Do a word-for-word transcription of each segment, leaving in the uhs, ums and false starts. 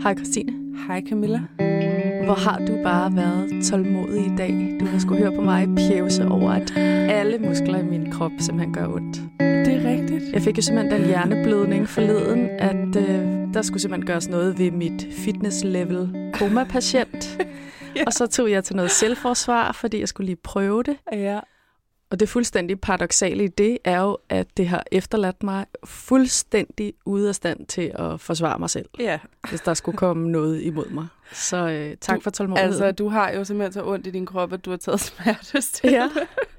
Hej Christine. Hej Camilla. Hvor har du bare været tålmodig i dag. Du har sgu høre på mig pjevse over, at alle muskler i min krop simpelthen gør ondt. Det er rigtigt. Jeg fik jo simpelthen den hjerneblødning forleden, at øh, der skulle simpelthen gøres noget ved mit fitness-level koma-patient. Ja. Og så tog jeg til noget selvforsvar, fordi jeg skulle lige prøve det. Ja. Og det fuldstændig paradoksale i det er jo, at det har efterladt mig fuldstændig ude af stand til at forsvare mig selv, Ja. hvis der skulle komme noget imod mig. Så øh, tak du, for tålmodigheden. Altså, du har jo simpelthen så ondt i din krop, at du har taget smertestillende. Ja,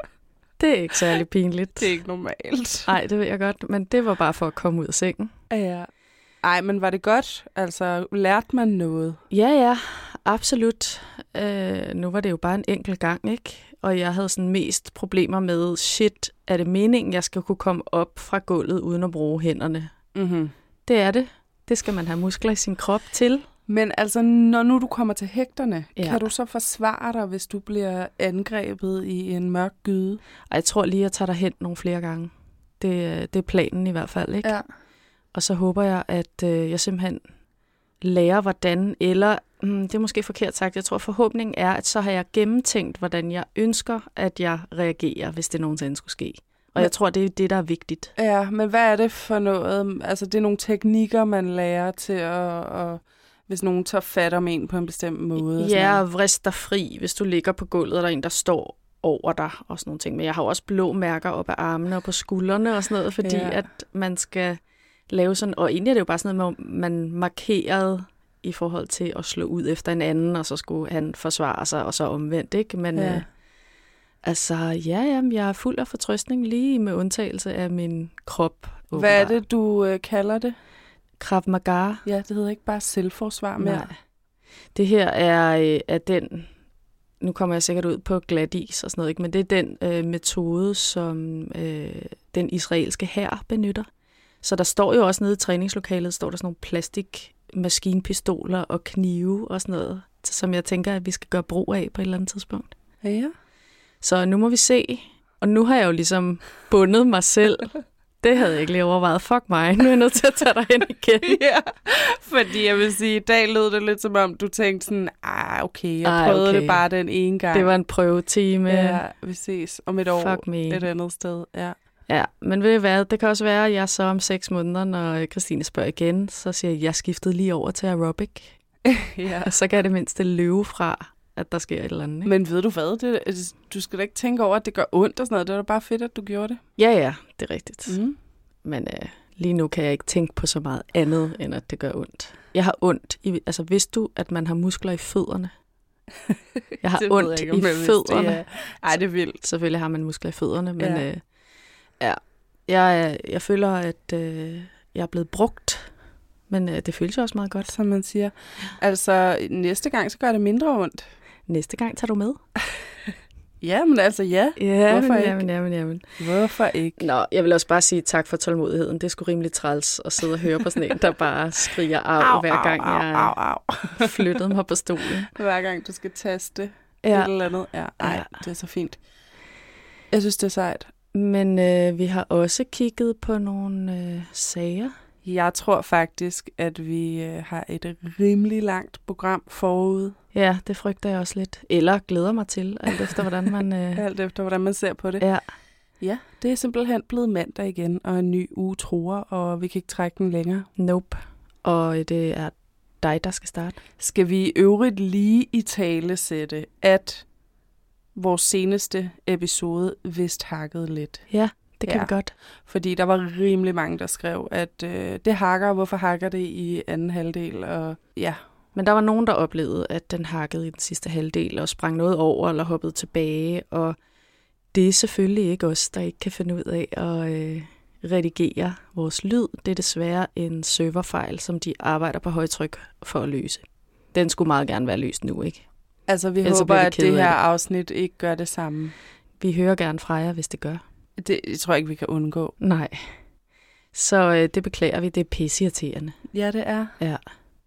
det er ikke særlig pinligt. Det er ikke normalt. Nej, det ved jeg godt, men det var bare for at komme ud af sengen. Ja. Ej, men var det godt? Altså, lærte man noget? Ja, ja, absolut. Øh, nu var det jo bare en enkelt gang, ikke? Og jeg havde sådan mest problemer med, shit, er det meningen, jeg skal kunne komme op fra gulvet uden at bruge hænderne? Mm-hmm. Det er det. Det skal man have muskler i sin krop til. Men altså, når nu du kommer til hægterne, Ja. kan du så forsvare dig, hvis du bliver angrebet i en mørk gyde? Og jeg tror lige, jeg tager dig hen nogle flere gange. Det, det er planen i hvert fald, ikke? Ja. Og så håber jeg, at øh, jeg simpelthen lærer, hvordan, eller hmm, det er måske forkert sagt, jeg tror forhåbningen er, at så har jeg gennemtænkt, hvordan jeg ønsker, at jeg reagerer, hvis det nogensinde skulle ske. Og Men, jeg tror, det er det, der er vigtigt. Ja, men hvad er det for noget? Altså, det er nogle teknikker, man lærer til at, at hvis nogen tager fat om en på en bestemt måde. og sådan Ja, noget. og vrist dig fri, hvis du ligger på gulvet, og der er en, der står over dig og sådan nogle ting. Men jeg har jo også blå mærker op ad armene og på skuldrene og sådan noget, fordi Ja. at man skal lave sådan, og egentlig er det jo bare sådan noget, man markerede i forhold til at slå ud efter en anden, og så skulle han forsvare sig, og så omvendt, ikke? Men Ja. øh, altså, ja, jamen, jeg er fuld af fortrøstning, lige med undtagelse af min krop. Hvad er åbenbart. det, du øh, kalder det? Krav Maga. Ja, det hedder ikke bare selvforsvar mere. Nej. Det her er, øh, er den, nu kommer jeg sikkert ud på glat is og sådan noget, ikke? Men det er den øh, metode, som øh, den israelske hær benytter. Så der står jo også nede i træningslokalet, står der sådan nogle plastikmaskinpistoler og knive og sådan noget, som jeg tænker, at vi skal gøre brug af på et eller andet tidspunkt. Ja. Så nu må vi se. Og nu har jeg jo ligesom bundet mig selv. Det havde jeg ikke lige overvejet. Fuck mig, nu er jeg nødt til at tage dig hen igen. Ja, fordi jeg vil sige, i dag lød det lidt som om, du tænkte sådan, ah, okay, jeg Ej, prøvede okay. det bare den ene gang. Det var en prøvetime. Ja, vi ses om et år Fuck me. et andet sted. Ja. Ja, men ved I hvad, det kan også være, at jeg så om seks måneder, når Christine spørger igen, så siger jeg, at jeg skiftede lige over til aerobic. Ja. Og så kan jeg det mindste løbe fra, at der sker et eller andet. Ikke? Men ved du hvad, det, du skal da ikke tænke over, at det gør ondt og sådan noget. Det var da bare fedt, at du gjorde det. Ja, ja, det er rigtigt. Mm. Men øh, lige nu kan jeg ikke tænke på så meget andet, end at det gør ondt. Jeg har ondt i, altså vidste du, at man har muskler i fødderne? Jeg har Det ved ondt jeg ikke, i om jeg vidste, fødderne. ja. Ej, det er vildt. Selvfølgelig har man muskler i fødderne, men Ja. ja. Øh, ja, jeg, jeg føler, at øh, jeg er blevet brugt, men øh, det føles jo også meget godt. Som man siger. Altså, næste gang, så gør det mindre ondt. Næste gang tager du med. Ja, men altså ja. Ja, Hvorfor men, ikke? jamen, jamen, jamen. Hvorfor ikke? Nå, jeg vil også bare sige tak for tålmodigheden. Det er sgu rimelig træls at sidde og høre på sådan en, der bare skriger af, hver gang au, jeg au, au. flyttede mig på stolen. Hver gang du skal taste Ja. et eller andet. Ja, ej, Ja. det er så fint. Jeg synes, det er sejt. Men øh, vi har også kigget på nogle øh, sager. Jeg tror faktisk, at vi øh, har et rimelig langt program forud. Ja, det frygter jeg også lidt. Eller glæder mig til, alt efter hvordan man... Øh, Alt efter, hvordan man ser på det. ja. Ja, det er simpelthen blevet mandag igen, og en ny uge truer, og vi kan ikke trække den længere. Nope. Og det er dig, der skal starte. Skal vi i øvrigt lige i tale sætte, at vores seneste episode vist hakkede lidt. Ja, det kan Ja. vi godt. Fordi der var rimelig mange, der skrev, at øh, det hakker, hvorfor hakker det i anden halvdel? Og ja, Men der var nogen, der oplevede, at den hakkede i den sidste halvdel og sprang noget over eller hoppede tilbage. Og det er selvfølgelig ikke os, der ikke kan finde ud af at øh, redigere vores lyd. Det er desværre en serverfejl, som de arbejder på højtryk for at løse. Den skulle meget gerne være løst nu, ikke? altså vi Ellers så håber, bliver vi at kede det af her det. afsnit ikke gør det samme. Vi hører gerne fra jer, hvis det gør. Det jeg tror jeg ikke, vi kan undgå. Nej. Så øh, det beklager vi. Det er pisseirriterende. Ja, det er. Ja.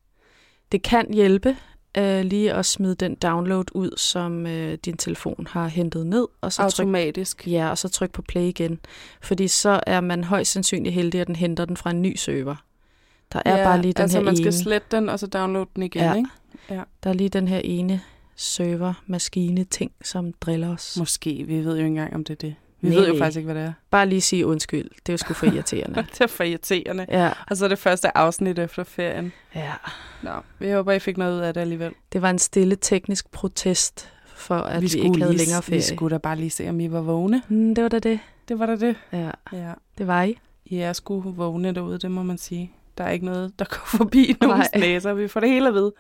Det kan hjælpe øh, lige at smide den download ud, som øh, din telefon har hentet ned. Og så tryk, Automatisk. ja, og så tryk på play igen. Fordi så er man højst sandsynligt heldig, at den henter den fra en ny server. Der er ja, bare lige den altså her man skal ene. slette den, og så downloade den igen, Ja. ikke? Ja. Der er lige den her ene server-maskine-ting, som driller os. Måske. Vi ved jo ikke engang, om det er det. Vi Nej, ved jo nej. faktisk ikke, hvad det er. Bare lige sige undskyld. Det er jo sgu for irriterende. Det er for irriterende. Ja. Og så er det første afsnit efter ferien. ja. Nå, vi håber, I fik noget ud af det alligevel. Det var en stille teknisk protest for, at vi, vi skulle ikke havde lige, længere ferie. Vi skulle da bare lige se, om I var vågne. Mm, det var da det. Det var da det. Ja, Ja. det var I. I er sgu vågne derude, det må man sige. Der er ikke noget, der går forbi nogens Nej. næser. Vi får det hele at vide.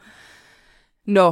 Nå,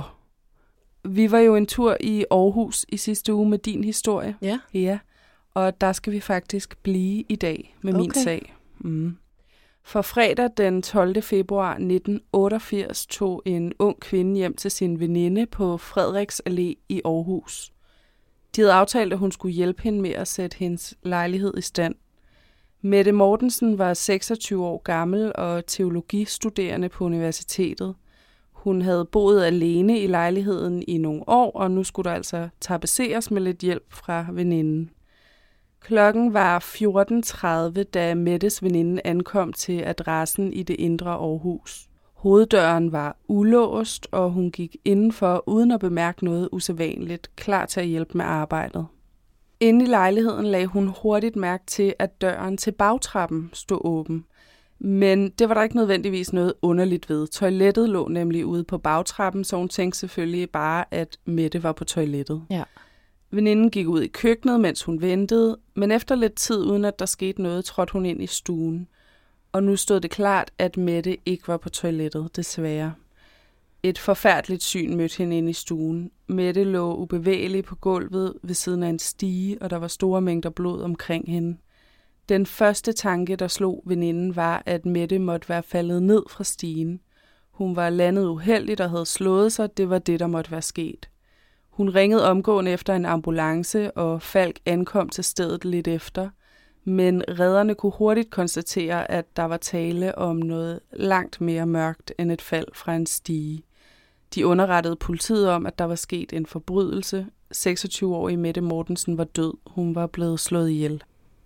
vi var jo en tur i Aarhus i sidste uge med din historie. Ja. Ja, og der skal vi faktisk blive i dag med min Okay. sag. Mm. For fredag den tolvte februar nitten otteogfirs tog en ung kvinde hjem til sin veninde på Frederiks Allé i Aarhus. De havde aftalt, at hun skulle hjælpe hende med at sætte hendes lejlighed i stand. Mette Mortensen var seksogtyve år gammel og teologistuderende på universitetet. Hun havde boet alene i lejligheden i nogle år, og nu skulle der altså tapetseres med lidt hjælp fra veninden. Klokken var fjorten tredive, da Mettes veninde ankom til adressen i det indre Aarhus. Hoveddøren var ulåst, og hun gik indenfor uden at bemærke noget usædvanligt, klar til at hjælpe med arbejdet. Inde i lejligheden lagde hun hurtigt mærke til, at døren til bagtrappen stod åben. Men det var der ikke nødvendigvis noget underligt ved. Toilettet lå nemlig ude på bagtrappen, så hun tænkte selvfølgelig bare, at Mette var på toilettet. Ja. Veninden gik ud i køkkenet, mens hun ventede, men efter lidt tid, uden at der skete noget, trådte hun ind i stuen. Og nu stod det klart, at Mette ikke var på toilettet, desværre. Et forfærdeligt syn mødte hende ind i stuen. Mette lå ubevægelig på gulvet ved siden af en stige, og der var store mængder blod omkring hende. Den første tanke, der slog veninden, var, at Mette måtte være faldet ned fra stigen. Hun var landet uheldigt og havde slået sig, det var det, der måtte være sket. Hun ringede omgående efter en ambulance, og Falk ankom til stedet lidt efter. Men redderne kunne hurtigt konstatere, at der var tale om noget langt mere mørkt end et fald fra en stige. De underrettede politiet om, at der var sket en forbrydelse. seksogtyve-årige Mette Mortensen var død. Hun var blevet slået ihjel.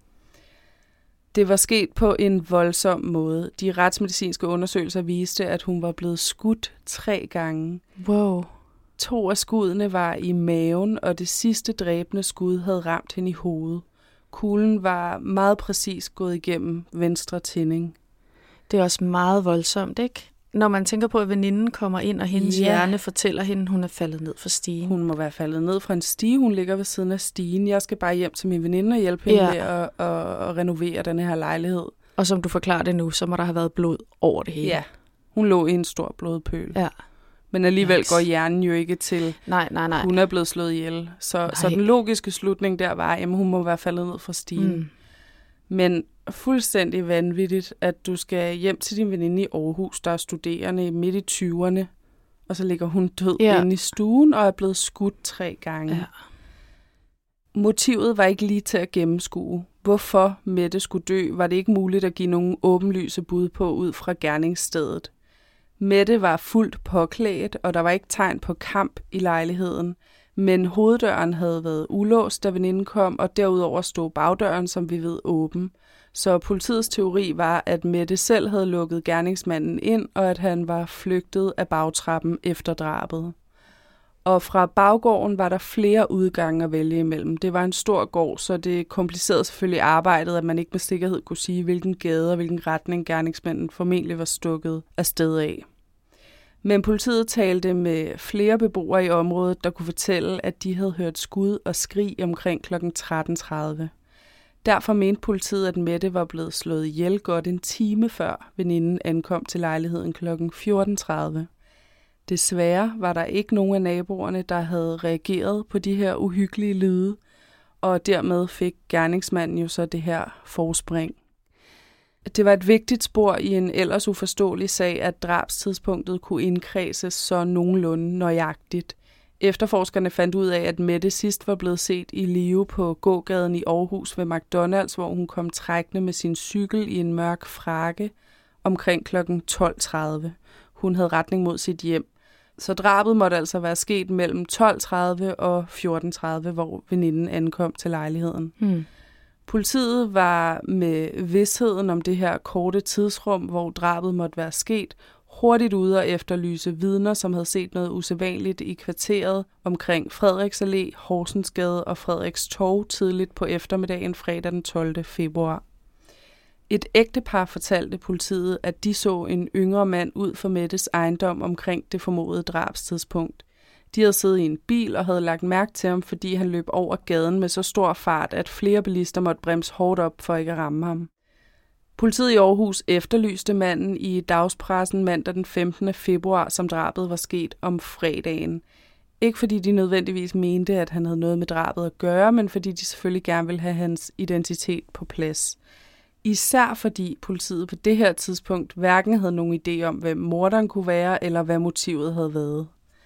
Det var sket på en voldsom måde. De retsmedicinske undersøgelser viste, at hun var blevet skudt tre gange. Wow. To af skuddene var i maven, og det sidste dræbende skud havde ramt hende i hovedet. Kuglen var meget præcis gået igennem venstre tinding. Det er også meget voldsomt, ikke? Når man tænker på, at veninden kommer ind, og hendes Ja. hjerne fortæller hende, at hun er faldet ned fra stigen. Hun må være faldet ned fra en stige. Hun ligger ved siden af stigen. Jeg skal bare hjem til min veninde og hjælpe hende Ja. med at, at, at renovere den her lejlighed. Og som du forklarer det nu, så må der have været blod over det hele. Ja, hun lå i en stor blodpøl. Ja. Men alligevel Yikes. går hjernen jo ikke til, Nej, nej, nej. hun er blevet slået ihjel. Så, så Nej. den logiske slutning der var, at hun må være faldet ned fra stigen. Mm. Men fuldstændig vanvittigt, at du skal hjem til din veninde i Aarhus, der er studerende midt i tyverne, og så ligger hun død Ja. inde i stuen og er blevet skudt tre gange. Ja. Motivet var ikke lige til at gennemskue. Hvorfor Mette skulle dø, var det ikke muligt at give nogen åbenlyse bud på ud fra gerningsstedet. Mette var fuldt påklædt, og der var ikke tegn på kamp i lejligheden, men hoveddøren havde været ulåst, da veninden kom, og derudover stod bagdøren, som vi ved, åben. Så politiets teori var, at Mette selv havde lukket gerningsmanden ind, og at han var flygtet af bagtrappen efter drabet. Og fra baggården var der flere udgange at vælge imellem. Det var en stor gård, så det komplicerede selvfølgelig arbejdet, at man ikke med sikkerhed kunne sige, hvilken gade og hvilken retning gerningsmanden formentlig var stukket afsted af. Men politiet talte med flere beboere i området, der kunne fortælle, at de havde hørt skud og skrig omkring klokken tretten tredive. Derfor mente politiet, at Mette var blevet slået ihjel godt en time før veninden ankom til lejligheden klokken fjorten tredive. Desværre var der ikke nogen af naboerne, der havde reageret på de her uhyggelige lyde, og dermed fik gerningsmanden jo så det her forspring. Det var et vigtigt spor i en ellers uforståelig sag, at drabstidspunktet kunne indkredses så nogenlunde nøjagtigt. Efterforskerne fandt ud af, at Mette sidst var blevet set i live på gågaden i Aarhus ved McDonald's, hvor hun kom trækkende med sin cykel i en mørk frakke omkring klokken tolv tredive. Hun havde retning mod sit hjem. Så drabet måtte altså være sket mellem tolv tredive og fjorten tredive, hvor veninden ankom til lejligheden. Hmm. Politiet var med vidsheden om det her korte tidsrum, hvor drabet måtte være sket, hurtigt ude og efterlyse vidner, som havde set noget usædvanligt i kvarteret omkring Frederiks Allé, Horsensgade og Frederiks Torv tidligt på eftermiddagen fredag den tolvte februar. Et ægtepar fortalte politiet, at de så en yngre mand ud for Mettes ejendom omkring det formodede drabstidspunkt. De havde siddet i en bil og havde lagt mærke til ham, fordi han løb over gaden med så stor fart, at flere bilister måtte bremse hårdt op for ikke at ramme ham. Politiet i Aarhus efterlyste manden i dagspressen mandag den femtende februar, som drabet var sket om fredagen. Ikke fordi de nødvendigvis mente, at han havde noget med drabet at gøre, men fordi de selvfølgelig gerne ville have hans identitet på plads. Især fordi politiet på det her tidspunkt hverken havde nogen idé om, hvem morderen kunne være, eller hvad motivet havde været.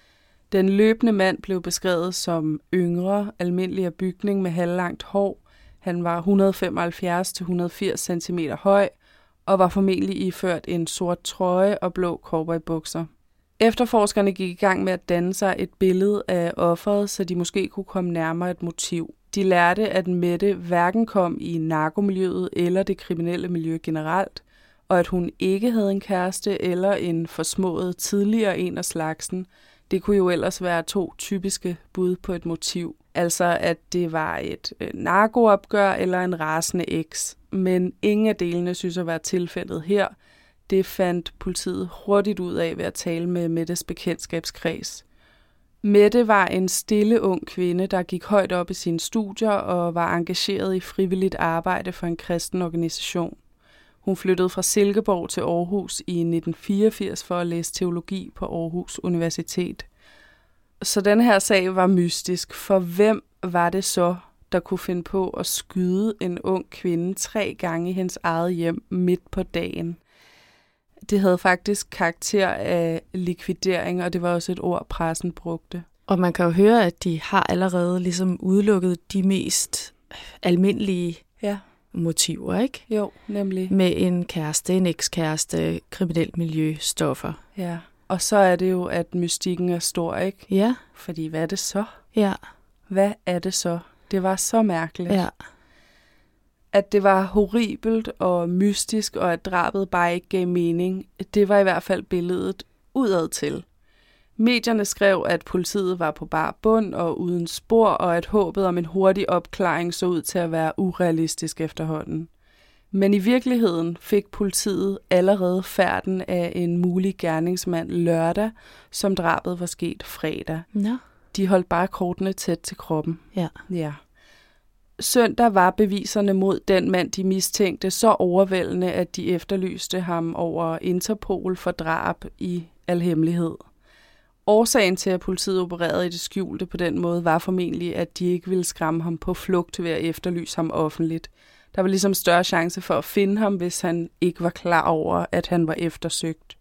Den løbende mand blev beskrevet som yngre, almindelig af bygning med halvlangt hår. Han var et hundrede og femoghalvfjerds til et hundrede og firs centimeter høj og var formentlig iført en sort trøje og blå cowboybukser. Efterforskerne gik i gang med at danne sig et billede af offeret, så de måske kunne komme nærmere et motiv. De lærte, at Mette hverken kom i narkomiljøet eller det kriminelle miljø generelt, og at hun ikke havde en kæreste eller en forsmået tidligere en af slagsen. Det kunne jo ellers være to typiske bud på et motiv. Altså at det var et narkoopgør eller en rasende eks. Men ingen af delene synes at være tilfældet her. Det fandt politiet hurtigt ud af ved at tale med Mettes bekendtskabskreds. Mette var en stille ung kvinde, der gik højt op i sine studier og var engageret i frivilligt arbejde for en kristen organisation. Hun flyttede fra Silkeborg til Aarhus i nitten fireogfirs for at læse teologi på Aarhus Universitet. Så den her sag var mystisk, for hvem var det så, der kunne finde på at skyde en ung kvinde tre gange i hendes eget hjem midt på dagen? Det havde faktisk karakter af likvidering, og det var også et ord, pressen brugte. Og man kan jo høre, at de har allerede ligesom udelukket de mest almindelige ja. motiver, ikke? Jo, nemlig. Med en kæreste, en ekskæreste, kriminelt miljø, stoffer. Ja, og så er det jo, at mystikken er stor, ikke? Ja. Fordi hvad er det så? Ja. Hvad er det så? Det var så mærkeligt. Ja. At det var horribelt og mystisk, og at drabet bare ikke gav mening, det var i hvert fald billedet udad til. Medierne skrev, at politiet var på bar bund og uden spor, og at håbet om en hurtig opklaring så ud til at være urealistisk efterhånden. Men i virkeligheden fik politiet allerede færden af en mulig gerningsmand lørdag, som drabet var sket fredag. Ja. De holdt bare kortene tæt til kroppen. Ja. Ja. Søndag var beviserne mod den mand, de mistænkte, så overvældende, at de efterlyste ham over Interpol for drab i al hemmelighed. Årsagen til, at politiet opererede i det skjulte på den måde, var formentlig, at de ikke ville skræmme ham på flugt ved at efterlyse ham offentligt. Der var ligesom større chance for at finde ham, hvis han ikke var klar over, at han var eftersøgt.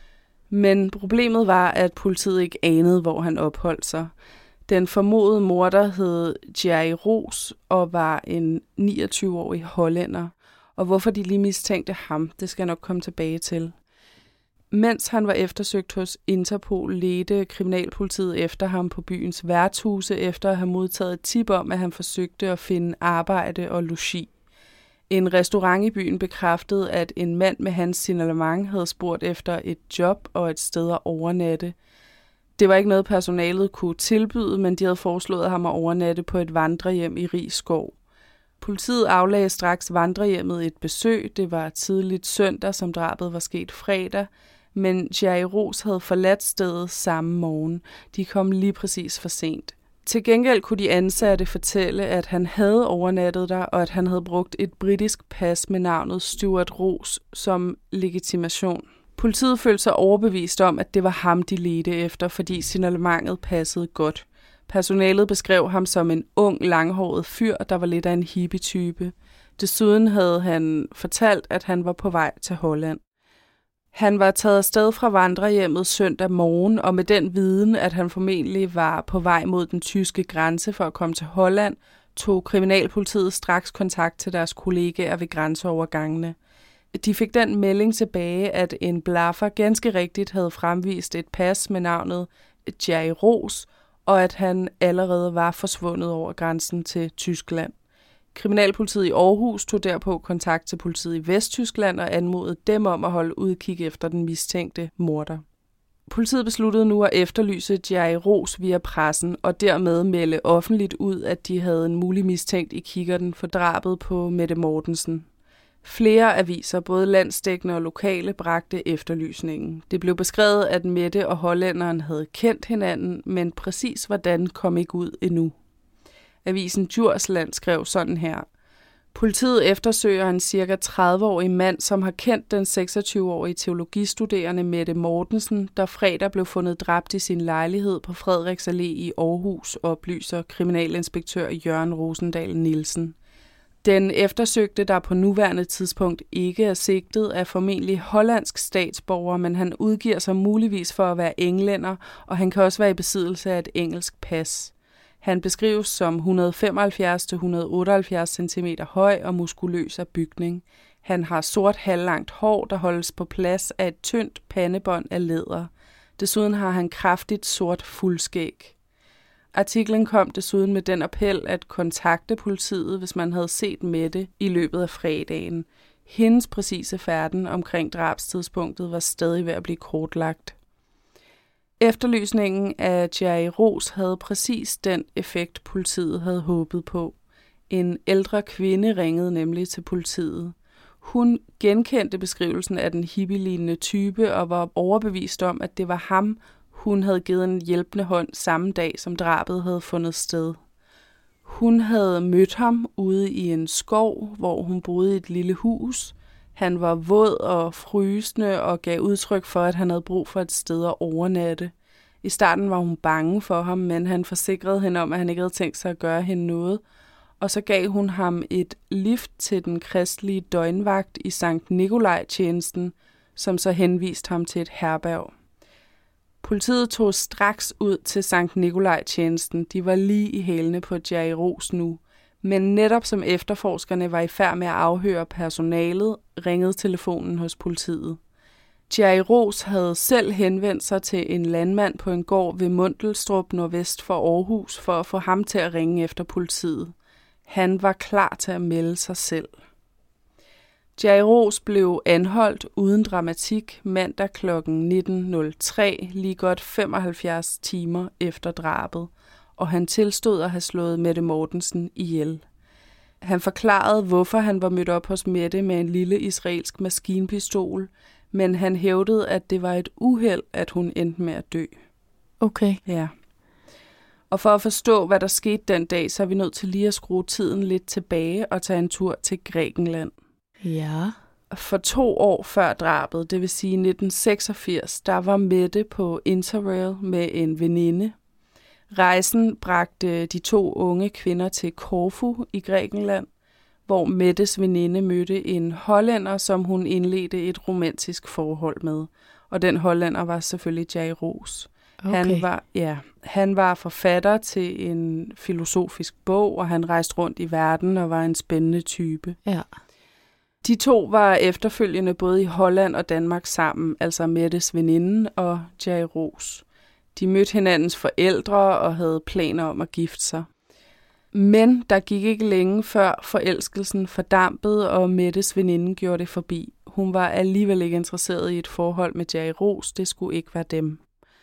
Men problemet var, at politiet ikke anede, hvor han opholdt sig. Den formodede morder hed Jerry Ros og var en niogtyve-årig hollænder. Og hvorfor de lige mistænkte ham, det skal jeg nok komme tilbage til. Mens han var eftersøgt hos Interpol, ledte kriminalpolitiet efter ham på byens værtshuse, efter at have modtaget et tip om, at han forsøgte at finde arbejde og logi. En restaurant i byen bekræftede, at en mand med hans signalement havde spurgt efter et job og et sted at overnatte. Det var ikke noget, personalet kunne tilbyde, men de havde foreslået ham at overnatte på et vandrehjem i Rigskov. Politiet aflagde straks vandrehjemmet et besøg. Det var tidligt søndag, som drabet var sket fredag, men Jerry Ros havde forladt stedet samme morgen. De kom lige præcis for sent. Til gengæld kunne de ansatte fortælle, at han havde overnattet der, og at han havde brugt et britisk pas med navnet Stuart Ros som legitimation. Politiet følte sig overbevist om, at det var ham, de ledte efter, fordi signalementet passede godt. Personalet beskrev ham som en ung, langhåret fyr, der var lidt af en hippie-type. Desuden havde han fortalt, at han var på vej til Holland. Han var taget afsted fra vandrehjemmet søndag morgen, og med den viden, at han formentlig var på vej mod den tyske grænse for at komme til Holland, tog kriminalpolitiet straks kontakt til deres kollegaer ved grænseovergangene. De fik den melding tilbage, at en blaffer ganske rigtigt havde fremvist et pas med navnet Jerry Ros, og at han allerede var forsvundet over grænsen til Tyskland. Kriminalpolitiet i Aarhus tog derpå kontakt til politiet i Vesttyskland og anmodede dem om at holde udkig efter den mistænkte morder. Politiet besluttede nu at efterlyse Jerry Roos via pressen og dermed melde offentligt ud, at de havde en mulig mistænkt i kikkerten for drabet på Mette Mortensen. Flere aviser, både landsdækkende og lokale, bragte efterlysningen. Det blev beskrevet, at Mette og hollænderen havde kendt hinanden, men præcis hvordan kom ikke ud endnu. Avisen Djursland skrev sådan her. Politiet eftersøger en cirka tredive-årig mand, som har kendt den seksogtyve-årige teologistuderende Mette Mortensen, der fredag blev fundet dræbt i sin lejlighed på Frederiks Allé i Aarhus, oplyser kriminalinspektør Jørgen Rosendal Nielsen. Den eftersøgte, der på nuværende tidspunkt ikke er sigtet, er formentlig hollandsk statsborger, men han udgiver sig muligvis for at være englænder, og han kan også være i besiddelse af et engelsk pas. Han beskrives som et hundrede femoghalvfjerds til et hundrede otteoghalvfjerds centimeter høj og muskuløs af bygning. Han har sort halvlangt hår, der holdes på plads af et tyndt pandebånd af læder. Desuden har han kraftigt sort fuldskæg. Artiklen kom desuden med den appel at kontakte politiet, hvis man havde set Mette i løbet af fredagen. Hendes præcise færden omkring drabstidspunktet var stadig ved at blive kortlagt. Efterlysningen af Jerry Roos havde præcis den effekt, politiet havde håbet på. En ældre kvinde ringede nemlig til politiet. Hun genkendte beskrivelsen af den hippie-lignende type og var overbevist om, at det var ham, hun havde givet en hjælpende hånd samme dag, som drabet havde fundet sted. Hun havde mødt ham ude i en skov, hvor hun boede i et lille hus. Han var våd og frysende og gav udtryk for, at han havde brug for et sted at overnatte. I starten var hun bange for ham, men han forsikrede hende om, at han ikke havde tænkt sig at gøre hende noget. Og så gav hun ham et lift til den kristelige døgnvagt i Sankt Nikolaj-tjenesten, som så henviste ham til et herberg. Politiet tog straks ud til Sankt Nikolaj-tjenesten. De var lige i hælene på Jerry Roos nu. Men netop som efterforskerne var i færd med at afhøre personalet, ringede telefonen hos politiet. Jerry Roos havde selv henvendt sig til en landmand på en gård ved Mundelstrup nordvest for Aarhus for at få ham til at ringe efter politiet. Han var klar til at melde sig selv. Jerry Roos blev anholdt uden dramatik mandag klokken nitten nul tre, lige godt femoghalvfjerds timer efter drabet, og han tilstod at have slået Mette Mortensen ihjel. Han forklarede, hvorfor han var mødt op hos Mette med en lille israelsk maskinpistol, men han hævdede, at det var et uheld, at hun endte med at dø. Okay. Ja. Og for at forstå, hvad der skete den dag, så er vi nødt til lige at skrue tiden lidt tilbage og tage en tur til Grækenland. Ja. For to år før drabet, det vil sige nitten seksogfirs, der var Mette på Interrail med en veninde. Rejsen bragte de to unge kvinder til Korfu i Grækenland, hvor Mettes veninde mødte en hollænder, som hun indledte et romantisk forhold med. Og den hollænder var selvfølgelig Jerry Roos. Okay. Han var, ja, han var forfatter til en filosofisk bog, og han rejste rundt i verden og var en spændende type. Ja. De to var efterfølgende både i Holland og Danmark sammen, altså Mettes veninde og Jerry Roos. De mødte hinandens forældre og havde planer om at gifte sig. Men der gik ikke længe før forelskelsen fordampede, og Mettes veninde gjorde det forbi. Hun var alligevel ikke interesseret i et forhold med Jerry Roos, det skulle ikke være dem.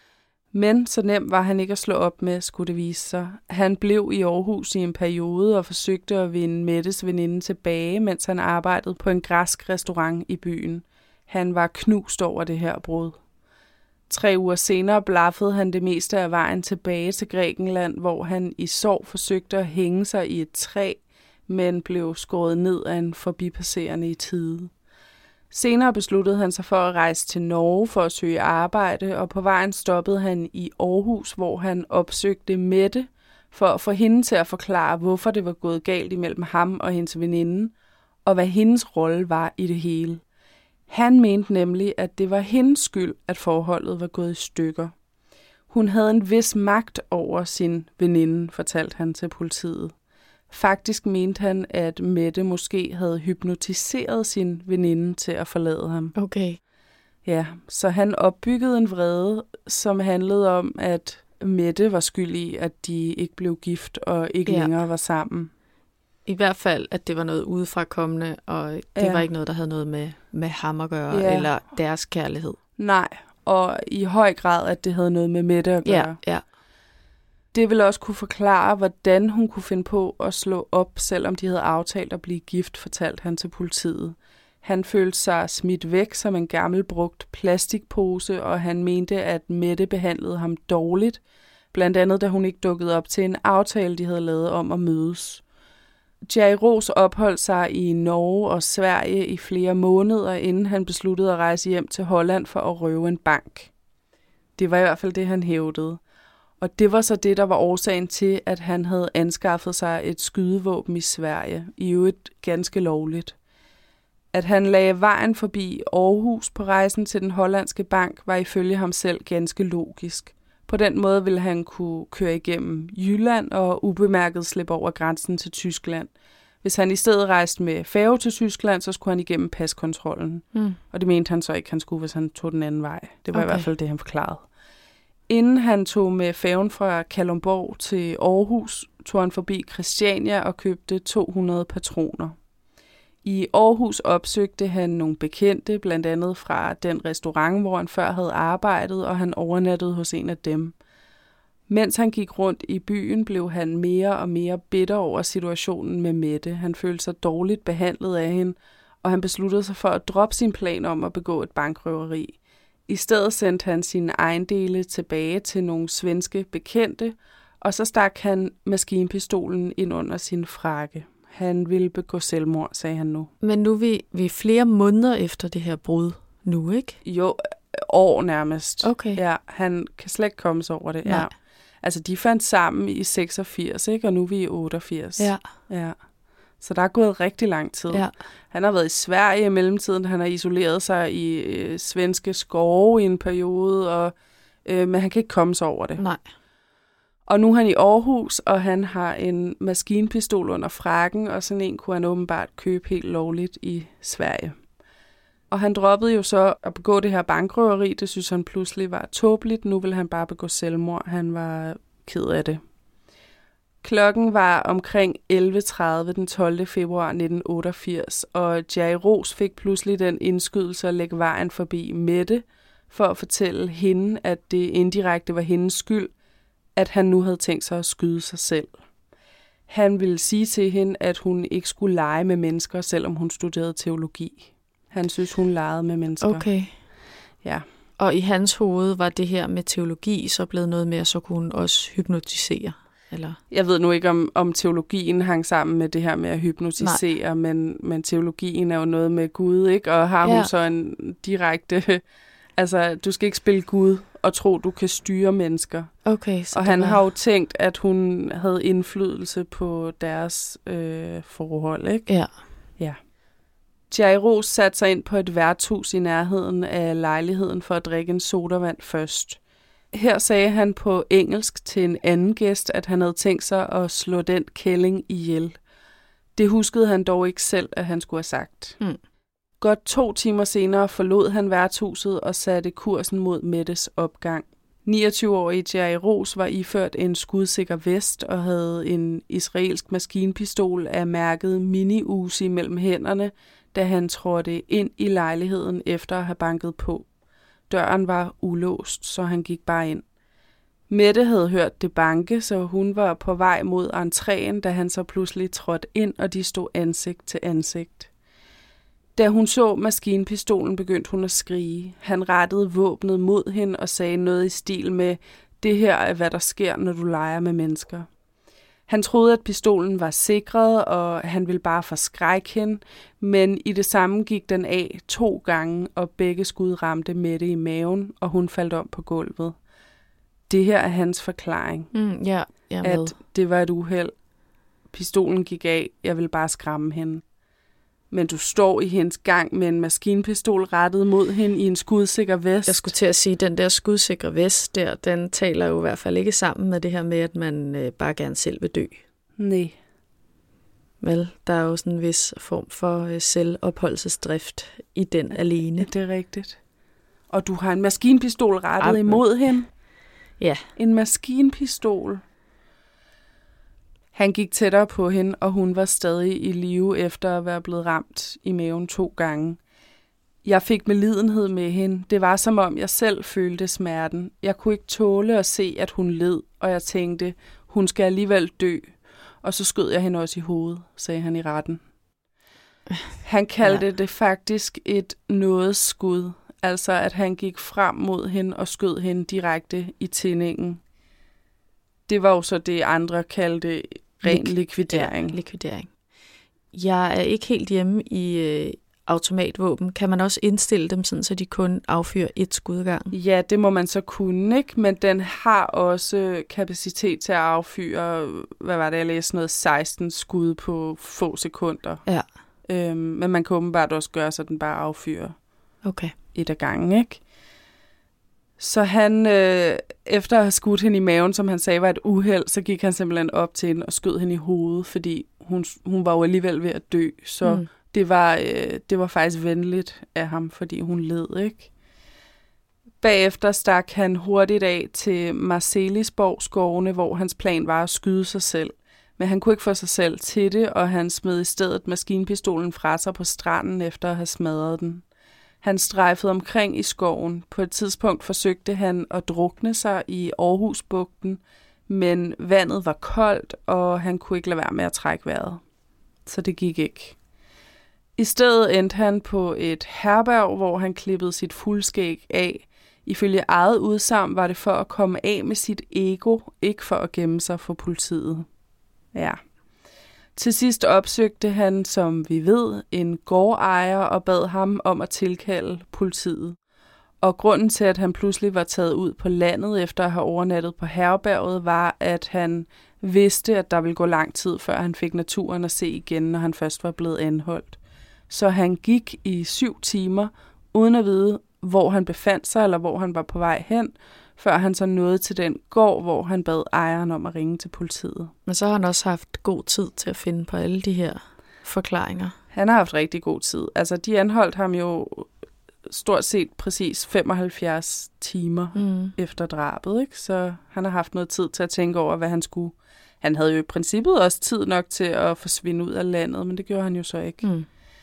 Men så nemt var han ikke at slå op med, skulle det vise sig. Han blev i Aarhus i en periode og forsøgte at vinde Mettes veninde tilbage, mens han arbejdede på en græsk restaurant i byen. Han var knust over det her brud. Tre uger senere blaffede han det meste af vejen tilbage til Grækenland, hvor han i sorg forsøgte at hænge sig i et træ, men blev skåret ned af en forbipasserende i tide. Senere besluttede han sig for at rejse til Norge for at søge arbejde, og på vejen stoppede han i Aarhus, hvor han opsøgte Mette for at få hende til at forklare, hvorfor det var gået galt imellem ham og hendes veninde, og hvad hendes rolle var i det hele. Han mente nemlig, at det var hendes skyld, at forholdet var gået i stykker. Hun havde en vis magt over sin veninde, fortalte han til politiet. Faktisk mente han, at Mette måske havde hypnotiseret sin veninde til at forlade ham. Okay. Ja, så han opbyggede en vrede, som handlede om, at Mette var skyld i, at de ikke blev gift og ikke ja. længere var sammen. I hvert fald, at det var noget udefrakommende, og det Ja. var ikke noget, der havde noget med, med ham at gøre, Ja. eller deres kærlighed. Nej, og i høj grad, at det havde noget med Mette at gøre. Ja, ja. Det ville også kunne forklare, hvordan hun kunne finde på at slå op, selvom de havde aftalt at blive gift, fortalte han til politiet. Han følte sig smidt væk som en gammel brugt plastikpose, og han mente, at Mette behandlede ham dårligt, blandt andet da hun ikke dukkede op til en aftale, de havde lavet om at mødes. Jerry Roos opholdt sig i Norge og Sverige i flere måneder, inden han besluttede at rejse hjem til Holland for at røve en bank. Det var i hvert fald det, han hævdede. Og det var så det, der var årsagen til, at han havde anskaffet sig et skydevåben i Sverige, i øvrigt ganske lovligt. At han lagde vejen forbi Aarhus på rejsen til den hollandske bank, var ifølge ham selv ganske logisk. På den måde ville han kunne køre igennem Jylland og ubemærket slippe over grænsen til Tyskland. Hvis han i stedet rejste med færge til Tyskland, så skulle han igennem paskontrollen. Mm. Og det mente han så ikke, han skulle, hvis han tog den anden vej. Det var okay. I hvert fald det, han forklarede. Inden han tog med færgen fra Kalundborg til Aarhus, tog han forbi Christiania og købte to hundrede patroner. I Aarhus opsøgte han nogle bekendte, blandt andet fra den restaurant, hvor han før havde arbejdet, og han overnattede hos en af dem. Mens han gik rundt i byen, blev han mere og mere bitter over situationen med Mette. Han følte sig dårligt behandlet af hende, og han besluttede sig for at droppe sin plan om at begå et bankrøveri. I stedet sendte han sine ejendele tilbage til nogle svenske bekendte, og så stak han maskinpistolen ind under sin frakke. Han ville begå selvmord, sagde han nu. Men nu er vi, vi er flere måneder efter det her brud nu, ikke? Jo, år nærmest. Okay. Ja, han kan slet ikke komme sig over det. Ja. Altså, de fandt sammen i seksogfirs, ikke? Og nu er vi i otteogfirs. Ja. Ja. Så der er gået rigtig lang tid. Ja. Han har været i Sverige i mellemtiden. Han har isoleret sig i øh, svenske skove i en periode, og, øh, men han kan ikke komme sig over det. Nej. Og nu er han i Aarhus, og han har en maskinpistol under frakken, og sådan en kunne han åbenbart købe helt lovligt i Sverige. Og han droppede jo så at begå det her bankrøveri. Det synes han pludselig var tåbeligt. Nu ville han bare begå selvmord. Han var ked af det. Klokken var omkring elleve tredive den tolvte februar nitten otteogfirs, og Jerry Roos fik pludselig den indskydelse at lægge vejen forbi Mette, for at fortælle hende, at det indirekte var hendes skyld, at han nu havde tænkt sig at skyde sig selv. Han ville sige til hende, at hun ikke skulle lege med mennesker, selvom hun studerede teologi. Han synes, hun legede med mennesker. Okay. Ja. Og i hans hoved var det her med teologi så blevet noget med, at så kunne hun også hypnotisere? Eller? Jeg ved nu ikke, om, om teologien hang sammen med det her med at hypnotisere, men, men teologien er jo noget med Gud, ikke? Og har hun ja. så en direkte... Altså, du skal ikke spille Gud og tro, du kan styre mennesker. Okay, så og han var... har jo tænkt, at hun havde indflydelse på deres øh, forhold, ikke? Ja. Ja. Jerry Roos satte sig ind på et værtshus i nærheden af lejligheden for at drikke en sodavand først. Her sagde han på engelsk til en anden gæst, at han havde tænkt sig at slå den kælling ihjel. Det huskede han dog ikke selv, at han skulle have sagt. Hmm. Godt to timer senere forlod han værtshuset og satte kursen mod Mettes opgang. niogtyve-årige Jerry Roos var iført en skudsikker vest og havde en israelsk maskinpistol af mærket Mini-Uzi mellem hænderne, da han trådte ind i lejligheden efter at have banket på. Døren var ulåst, så han gik bare ind. Mette havde hørt det banke, så hun var på vej mod entréen, da han så pludselig trådte ind, og de stod ansigt til ansigt. Da hun så maskinpistolen, begyndte hun at skrige. Han rettede våbnet mod hende og sagde noget i stil med, det her er, hvad der sker, når du leger med mennesker. Han troede, at pistolen var sikret, og han ville bare forskrække hende, men i det samme gik den af to gange, og begge skud ramte Mette i maven, og hun faldt om på gulvet. Det her er hans forklaring, mm, ja, jeg at ved. det var et uheld. Pistolen gik af, jeg ville bare skræmme hende. Men du står i hendes gang med en maskinpistol rettet mod hende i en skudsikker vest. Jeg skulle til at sige, at den der skudsikre vest der, den taler jo i hvert fald ikke sammen med det her med, at man øh, bare gerne selv vil dø. Nej. Vel, der er jo sådan en vis form for øh, selvopholdelsesdrift i den alene. Det er rigtigt. Og du har en maskinpistol rettet Arben. imod hende. Ja. En maskinpistol. Han gik tættere på hende, og hun var stadig i live efter at være blevet ramt i maven to gange. Jeg fik medlidenhed med hende. Det var som om jeg selv følte smerten. Jeg kunne ikke tåle at se, at hun led, og jeg tænkte, hun skal alligevel dø. Og så skød jeg hende også i hovedet, sagde han i retten. Han kaldte ja. det faktisk et nådeskud, altså at han gik frem mod hende og skød hende direkte i tindingen. Det var jo så det, andre kaldte ren Lik- likvidering. Ja, likvidering. Jeg er ikke helt hjemme i øh, automatvåben. Kan man også indstille dem, sådan, så de kun affyrer et skud ad gangen? Ja, det må man så kunne, ikke? Men den har også kapacitet til at affyre, hvad var det, jeg læste, noget seksten skud på få sekunder. Ja. Øhm, men man kan åbenbart også gøre, så den bare affyrer okay. et ad gangen, ikke? Så han, øh, efter at have skudt hende i maven, som han sagde var et uheld, så gik han simpelthen op til hende og skød hende i hovedet, fordi hun, hun var jo alligevel ved at dø. Så mm. det, var, øh, det var faktisk venligt af ham, fordi hun led, ikke? Bagefter stak han hurtigt af til Marselisborg skovene, hvor hans plan var at skyde sig selv. Men han kunne ikke få sig selv til det, og han smed i stedet maskinpistolen fra sig på stranden efter at have smadret den. Han strejfede omkring i skoven. På et tidspunkt forsøgte han at drukne sig i Aarhusbugten, men vandet var koldt, og han kunne ikke lade være med at trække vejret. Så det gik ikke. I stedet endte han på et herberg, hvor han klippede sit fuldskæg af. Ifølge eget udsagn var det for at komme af med sit ego, ikke for at gemme sig for politiet. Ja. Til sidst opsøgte han, som vi ved, en gårdejer og bad ham om at tilkalde politiet. Og grunden til, at han pludselig var taget ud på landet efter at have overnattet på herberget, var, at han vidste, at der ville gå lang tid, før han fik naturen at se igen, når han først var blevet anholdt. Så han gik i syv timer, uden at vide, hvor han befandt sig, eller hvor han var på vej hen, før han så nåede til den gård, hvor han bad ejeren om at ringe til politiet. Men så har han også haft god tid til at finde på alle de her forklaringer. Han har haft rigtig god tid. Altså, de anholdt ham jo stort set præcis femoghalvfjerds timer mm. efter drabet, ikke? Så han har haft noget tid til at tænke over, hvad han skulle. Han havde jo i princippet også tid nok til at forsvinde ud af landet, men det gjorde han jo så ikke. Mm.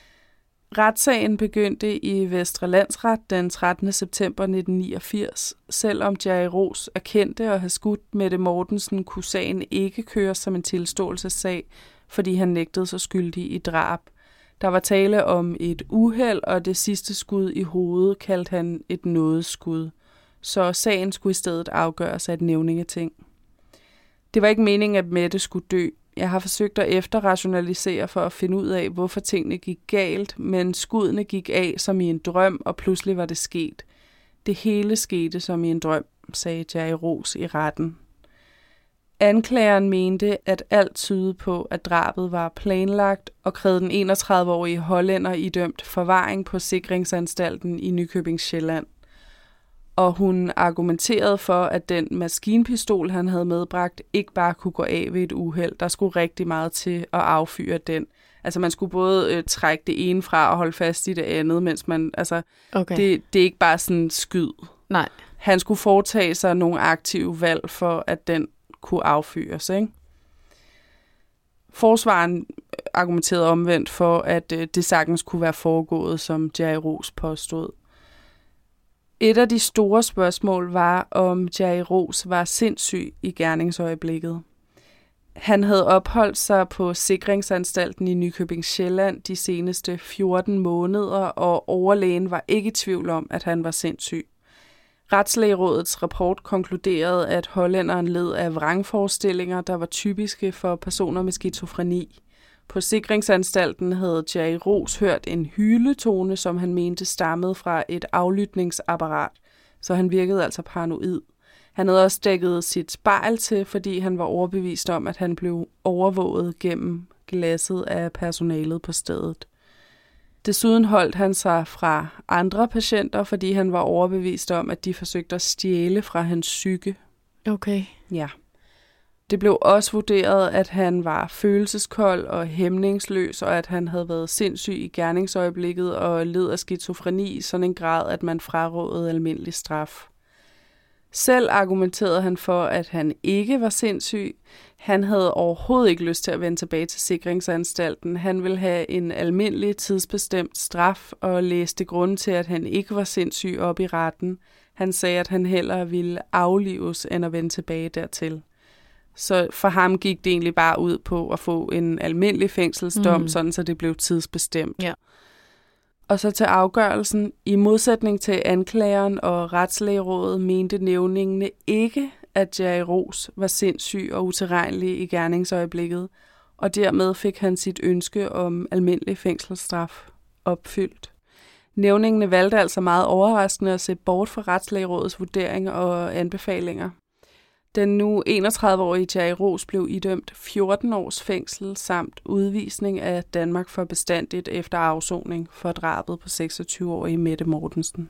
Retssagen begyndte i Vestre Landsret den trettende september nitten niogfirs. Selvom Jerry Roos erkendte at have skudt Mette Mortensen, kunne sagen ikke køres som en tilståelsessag, fordi han nægtede sig skyldig i drab. Der var tale om et uheld, og det sidste skud i hovedet kaldte han et nådeskud. Så sagen skulle i stedet afgøres af et nævningeting. Det var ikke meningen, at Mette skulle dø. Jeg har forsøgt at efterrationalisere for at finde ud af, hvorfor tingene gik galt, men skuddene gik af som i en drøm, og pludselig var det sket. Det hele skete som i en drøm, sagde Jerry Roos i retten. Anklageren mente, at alt tydede på, at drabet var planlagt, og krævede den enogtredive-årige hollænder idømt forvaring på sikringsanstalten i Nykøbing Sjælland. Og hun argumenterede for, at den maskinpistol, han havde medbragt, ikke bare kunne gå af ved et uheld. Der skulle rigtig meget til at affyre den. Altså man skulle både øh, trække det ene fra og holde fast i det andet, mens man, altså okay. det, det er ikke bare sådan skyd. Nej. Han skulle foretage sig nogle aktive valg for, at den kunne affyres, ikke? Forsvaren argumenterede omvendt for, at øh, det sagtens kunne være foregået, som Jerry Roos påstod. Et af de store spørgsmål var, om Jerry Roos var sindssyg i gerningsøjeblikket. Han havde opholdt sig på sikringsanstalten i Nykøbing Sjælland de seneste fjorten måneder, og overlægen var ikke i tvivl om, at han var sindssyg. Retslægerådets rapport konkluderede, at hollænderen led af vrangforestillinger, der var typiske for personer med skizofreni. På sikringsanstalten havde Jerry Roos hørt en hyletone, som han mente stammede fra et aflytningsapparat, så han virkede altså paranoid. Han havde også dækket sit spejl til, fordi han var overbevist om, at han blev overvåget gennem glasset af personalet på stedet. Desuden holdt han sig fra andre patienter, fordi han var overbevist om, at de forsøgte at stjæle fra hans psyke. Okay. Ja. Det blev også vurderet, at han var følelseskold og hæmningsløs, og at han havde været sindssyg i gerningsøjeblikket og led af skizofreni i sådan en grad, at man frarådede almindelig straf. Selv argumenterede han for, at han ikke var sindssyg. Han havde overhovedet ikke lyst til at vende tilbage til sikringsanstalten. Han ville have en almindelig tidsbestemt straf og læste grund til, at han ikke var sindssyg op i retten. Han sagde, at han hellere ville aflives, end at vende tilbage dertil. Så for ham gik det egentlig bare ud på at få en almindelig fængselsdom, mm. sådan så det blev tidsbestemt. Ja. Og så til afgørelsen. I modsætning til anklageren og retslægerådet mente nævningene ikke, at Jerry Roos var sindssyg og utilregnelig i gerningsøjeblikket, og dermed fik han sit ønske om almindelig fængselsstraf opfyldt. Nævningene valgte altså meget overraskende at se bort fra retslægerådets vurdering og anbefalinger. Den nu enogtredive-årige Jerry Roos blev idømt fjorten års fængsel samt udvisning af Danmark for bestandigt efter afsoning for drabet på seksogtyve-årige Mette Mortensen.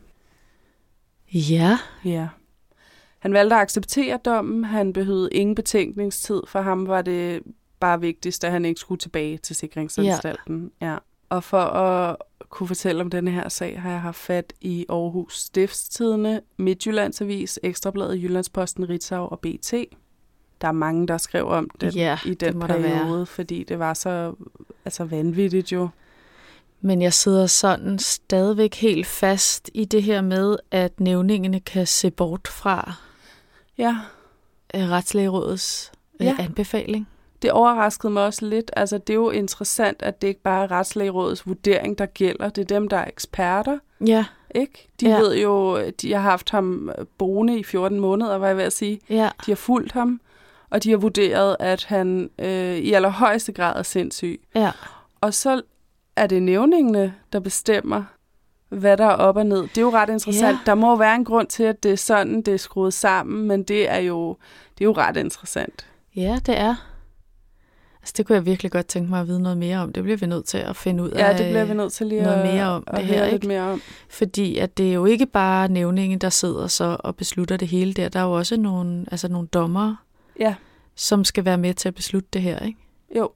Ja. Ja. Han valgte at acceptere dommen. Han behøvede ingen betænkningstid. For ham var det bare vigtigst, at han ikke skulle tilbage til sikringsanstalten. Ja. Ja. Og for at kunne fortælle om denne her sag, har jeg haft fat i Aarhus Stiftstidende, Midtjyllands Avis, Ekstrabladet, Jyllandsposten, Ritzau og B T. Der er mange, der skrev om det ja, i den det periode, fordi det var så altså vanvittigt jo. Men jeg sidder sådan stadigvæk helt fast i det her med, at nævningene kan se bort fra ja. Retslægerådets ja. anbefaling. Det overraskede mig også lidt. Altså, det er jo interessant, at det ikke bare er Retslægerådets vurdering, der gælder. Det er dem, der er eksperter. Ja. Ikke? De ja. ved jo, de har haft ham boende i fjorten måneder, var jeg ved at sige. Ja. De har fulgt ham, og de har vurderet, at han øh, i allerhøjeste grad er sindssyg. Ja. Og så er det nævningene, der bestemmer, hvad der er op og ned. Det er jo ret interessant. Ja. Der må være en grund til, at det er sådan, det er skruet sammen, men det er jo, det er jo ret interessant. Ja, det er. Altså, det kunne jeg virkelig godt tænke mig at vide noget mere om. Det bliver vi nødt til at finde ud af. Ja, det bliver vi nødt til lige noget at, mere om at det her, lidt ikke? mere om. Fordi at det er jo ikke bare nævningen, der sidder så og beslutter det hele der. Der er jo også nogle, altså nogle dommere, ja. som skal være med til at beslutte det her, ikke? Jo.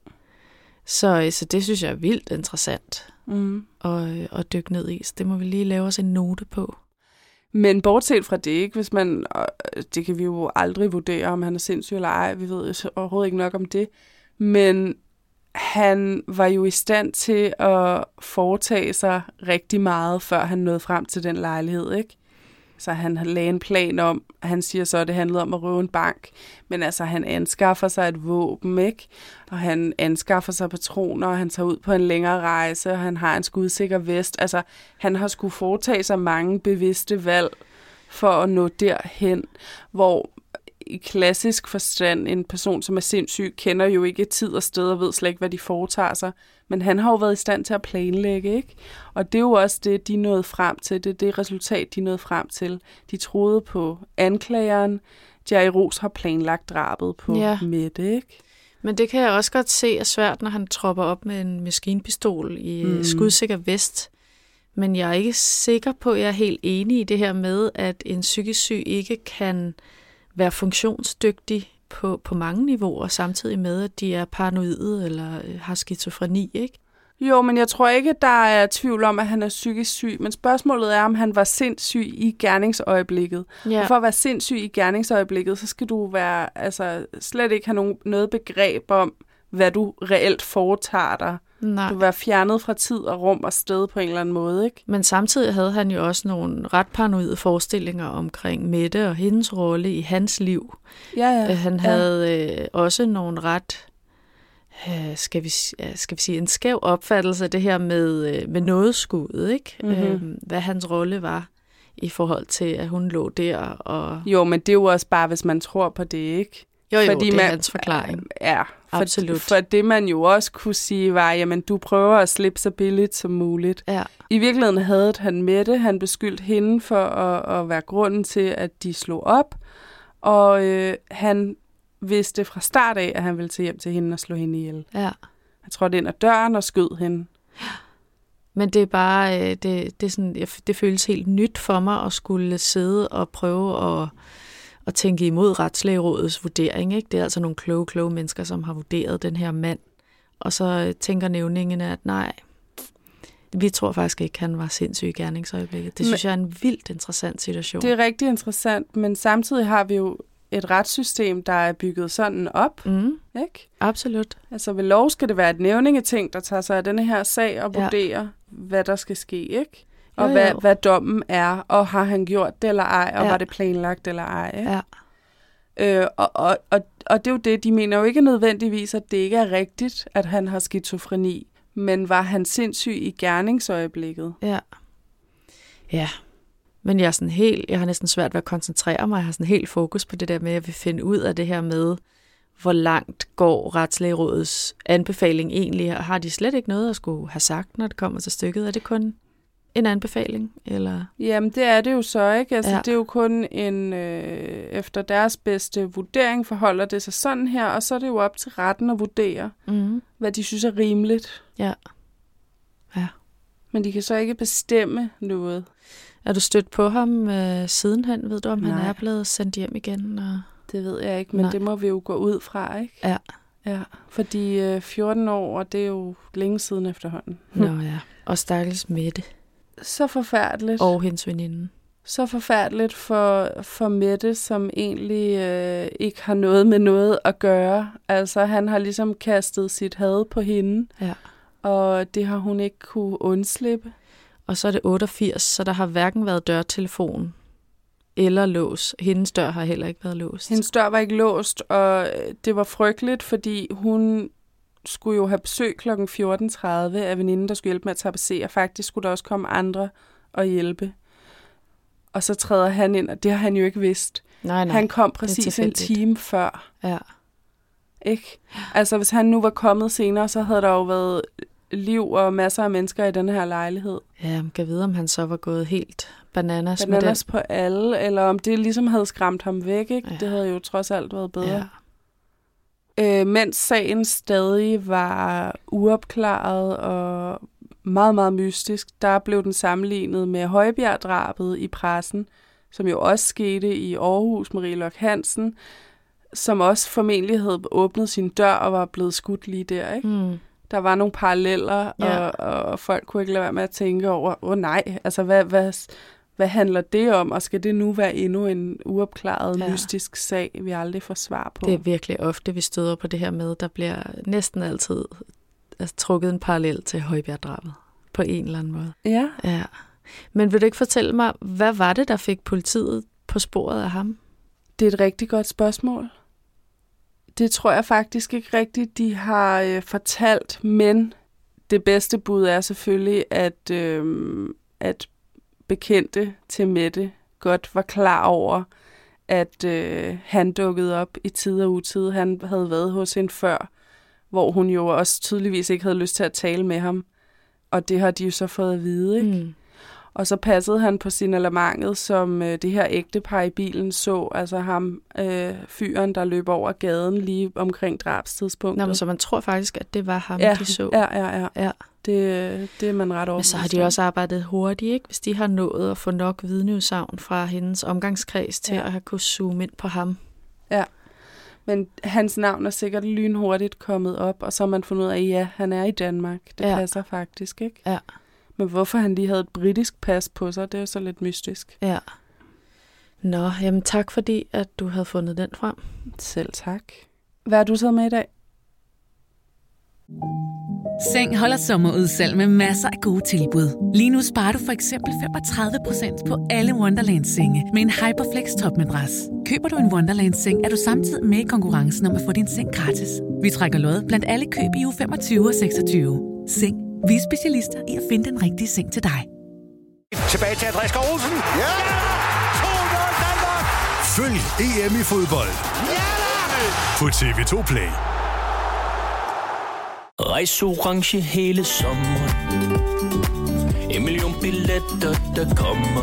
Så, så det synes jeg er vildt interessant mm. at, at dykke ned i. Så det må vi lige lave os en note på. Men bortset fra det, ikke, hvis man, det kan vi jo aldrig vurdere, om han er sindssyg eller ej. Vi ved overhovedet ikke nok om det. Men han var jo i stand til at foretage sig rigtig meget, før han nåede frem til den lejlighed, ikke? Så han lagde en plan om, han siger så, at det handlede om at røve en bank, men altså han anskaffer sig et våben, ikke? Og han anskaffer sig patroner, og han tager ud på en længere rejse, og han har en skudsikker vest. Altså han har skulle foretage sig mange bevidste valg for at nå derhen, hvor i klassisk forstand en person, som er sindssyg, kender jo ikke tid og sted og ved slet ikke, hvad de foretager sig. Men han har jo været i stand til at planlægge, ikke? Og det er jo også det, de nåede frem til. Det er det resultat, de nåede frem til. De troede på anklageren. Jerry Roos har planlagt drabet på ja. Mette, ikke? Men det kan jeg også godt se er svært, når han tropper op med en maskinpistol i mm. skudsikker vest. Men jeg er ikke sikker på, at jeg er helt enig i det her med, at en psykisk syg ikke kan være funktionsdygtig på, på mange niveauer, samtidig med, at de er paranoide eller har skizofreni, ikke? Jo, men jeg tror ikke, der er tvivl om, at han er psykisk syg. Men spørgsmålet er, om han var sindssyg i gerningsøjeblikket. Ja. Og for at være sindssyg i gerningsøjeblikket, så skal du være, altså, slet ikke have nogen, noget begreb om, hvad du reelt foretager dig. Nej. Du var fjernet fra tid og rum og sted på en eller anden måde, ikke? Men samtidig havde han jo også nogle ret paranoide forestillinger omkring Mette og hendes rolle i hans liv. Ja, ja. Han havde ja. øh, også nogle ret, øh, skal, vi, skal vi sige, en skæv opfattelse af det her med, øh, med nådeskud, ikke? Mm-hmm. Øh, hvad hans rolle var i forhold til, at hun lå der. Og jo, men det er jo også bare, hvis man tror på det, ikke? Jo, jo, fordi det er man, hans forklaring. Ja, for, absolut. For det man jo også kunne sige var, jamen du prøver at slippe så billigt som muligt. Ja. I virkeligheden havde han Mette, han beskyldte hende for at, at være grunden til, at de slog op. Og øh, han vidste fra start af, at han ville tage hjem til hende og slå hende ihjel. Ja. Han trådte ind ad døren og skød hende. Men det er bare, det, det, er sådan, det føles helt nyt for mig at skulle sidde og prøve at og tænke imod Retslægerådets vurdering, ikke? Det er altså nogle kloge, kloge mennesker, som har vurderet den her mand. Og så tænker nævningene, at nej, vi tror faktisk ikke, han var sindssyg i gerningsøjeblikket. Det synes men, jeg er en vildt interessant situation. Det er rigtig interessant, men samtidig har vi jo et retssystem, der er bygget sådan op. Mm. Ikke? Absolut. Altså ved lov skal det være et nævningeting, der tager sig af denne her sag og vurderer, ja. hvad der skal ske, ikke? Og jo, jo. Hvad, hvad dommen er, og har han gjort det eller ej, og ja. var det planlagt eller ej, ikke? Ja. Øh, og, og, og, og det er jo det, de mener jo ikke nødvendigvis, at det ikke er rigtigt, at han har skizofreni, men var han sindssyg i gerningsøjeblikket? Ja. Ja. Men jeg er sådan helt, jeg har næsten svært ved at koncentrere mig. Jeg har sådan helt fokus på det der med, at jeg vil finde ud af det her med, hvor langt går Retslægerådets anbefaling egentlig? Har de slet ikke noget at skulle have sagt, når det kommer til stykket? Er det kun en anbefaling? Eller? Jamen, det er det jo så, ikke? Altså, ja. det er jo kun en, øh, efter deres bedste vurdering forholder det sig sådan her, og så er det jo op til retten at vurdere, mm. hvad de synes er rimeligt. Ja. Ja. Men de kan så ikke bestemme noget. Er du stødt på ham øh, sidenhen? Ved du, om Nej. han er blevet sendt hjem igen? Og... Det ved jeg ikke, men Nej. det må vi jo gå ud fra, ikke? Ja. Ja, fordi øh, fjorten år, og det er jo længe siden efterhånden. Nå ja, og stakkels Mette. Så forfærdeligt. Og hendes veninde. Så forfærdeligt for, for Mette, som egentlig øh, ikke har noget med noget at gøre. Altså, han har ligesom kastet sit had på hende, ja. og det har hun ikke kunne undslippe. Og så er det otteogfirs, så der har hverken været dørtelefon eller lås. Hendes dør har heller ikke været låst. Hendes dør var ikke låst, og det var frygteligt, fordi hun skulle jo have besøg klokken fjorten tredive af veninden, der skulle hjælpe med at tapetsere. Faktisk skulle der også komme andre og hjælpe. Og så træder han ind, og det har han jo ikke vidst. Nej, nej, han kom præcis en time før. Ja. Ikke? Altså, hvis han nu var kommet senere, så havde der jo været liv og masser af mennesker i den her lejlighed. Ja, man kan vide, om han så var gået helt bananas, bananas med den. På alle, eller om det ligesom havde skræmt ham væk. Ikke? Ja. Det havde jo trods alt været bedre. Ja. Øh, mens sagen stadig var uopklaret og meget, meget mystisk, der blev den sammenlignet med Højbjerg-drabet i pressen, som jo også skete i Aarhus, Marie Lock Hansen, som også formentlig havde åbnet sin dør og var blevet skudt lige der, ikke? Mm. Der var nogle paralleller, ja. og, og folk kunne ikke lade være med at tænke over, åh oh, nej, altså hvad, hvad, hvad handler det om, og skal det nu være endnu en uopklaret, ja. mystisk sag, vi aldrig får svar på? Det er virkelig ofte, vi støder på det her med, der bliver næsten altid altså, trukket en parallel til Højbjerg-drabet, på en eller anden måde. Ja. ja. Men vil du ikke fortælle mig, hvad var det, der fik politiet på sporet af ham? Det er et rigtig godt spørgsmål. Det tror jeg faktisk ikke rigtigt, de har øh, fortalt, men det bedste bud er selvfølgelig, at, øh, at bekendte til Mette godt var klar over, at øh, han dukkede op i tid og utid. Han havde været hos hende før, hvor hun jo også tydeligvis ikke havde lyst til at tale med ham, og det har de jo så fået at vide, ikke? Mm. Og så passede han på signalementet, som øh, det her ægtepar i bilen så, altså ham, øh, fyren, der løb over gaden lige omkring drabstidspunktet. Nå, men så man tror faktisk, at det var ham, ja, de så? Ja, ja, ja. ja. Det, det er man ret overbevist. Men så har de også arbejdet hurtigt, ikke? Hvis de har nået at få nok vidneudsagn fra hendes omgangskreds til ja. at have kunne zoome ind på ham. Ja, men hans navn er sikkert lynhurtigt kommet op, og så har man fundet ud af, at ja, han er i Danmark. Det ja. passer faktisk, ikke? Ja. Men hvorfor han lige havde et britisk pas på sig, det er jo så lidt mystisk. Ja. Nå, jamen tak fordi, at du havde fundet den frem. Selv tak. Hvad har du taget med i dag? Seng holder sommerudsalg med masser af gode tilbud. Lige nu sparer du for eksempel femogtredive procent på alle Wonderland-senge med en Hyperflex topmadras. Køber du en Wonderland-seng, er du samtidig med i konkurrencen om at få din seng gratis. Vi trækker lod blandt alle køb i uge femogtyve og seksogtyve. Seng. Vi er specialister i at finde den rigtige seng til dig. Tilbage til Andreas Skov Olsen. Ja! to nul Danmark! Følg E M i fodbold. Ja! På T V to Play. Rejs orange hele sommeren. En million billetter, der kommer.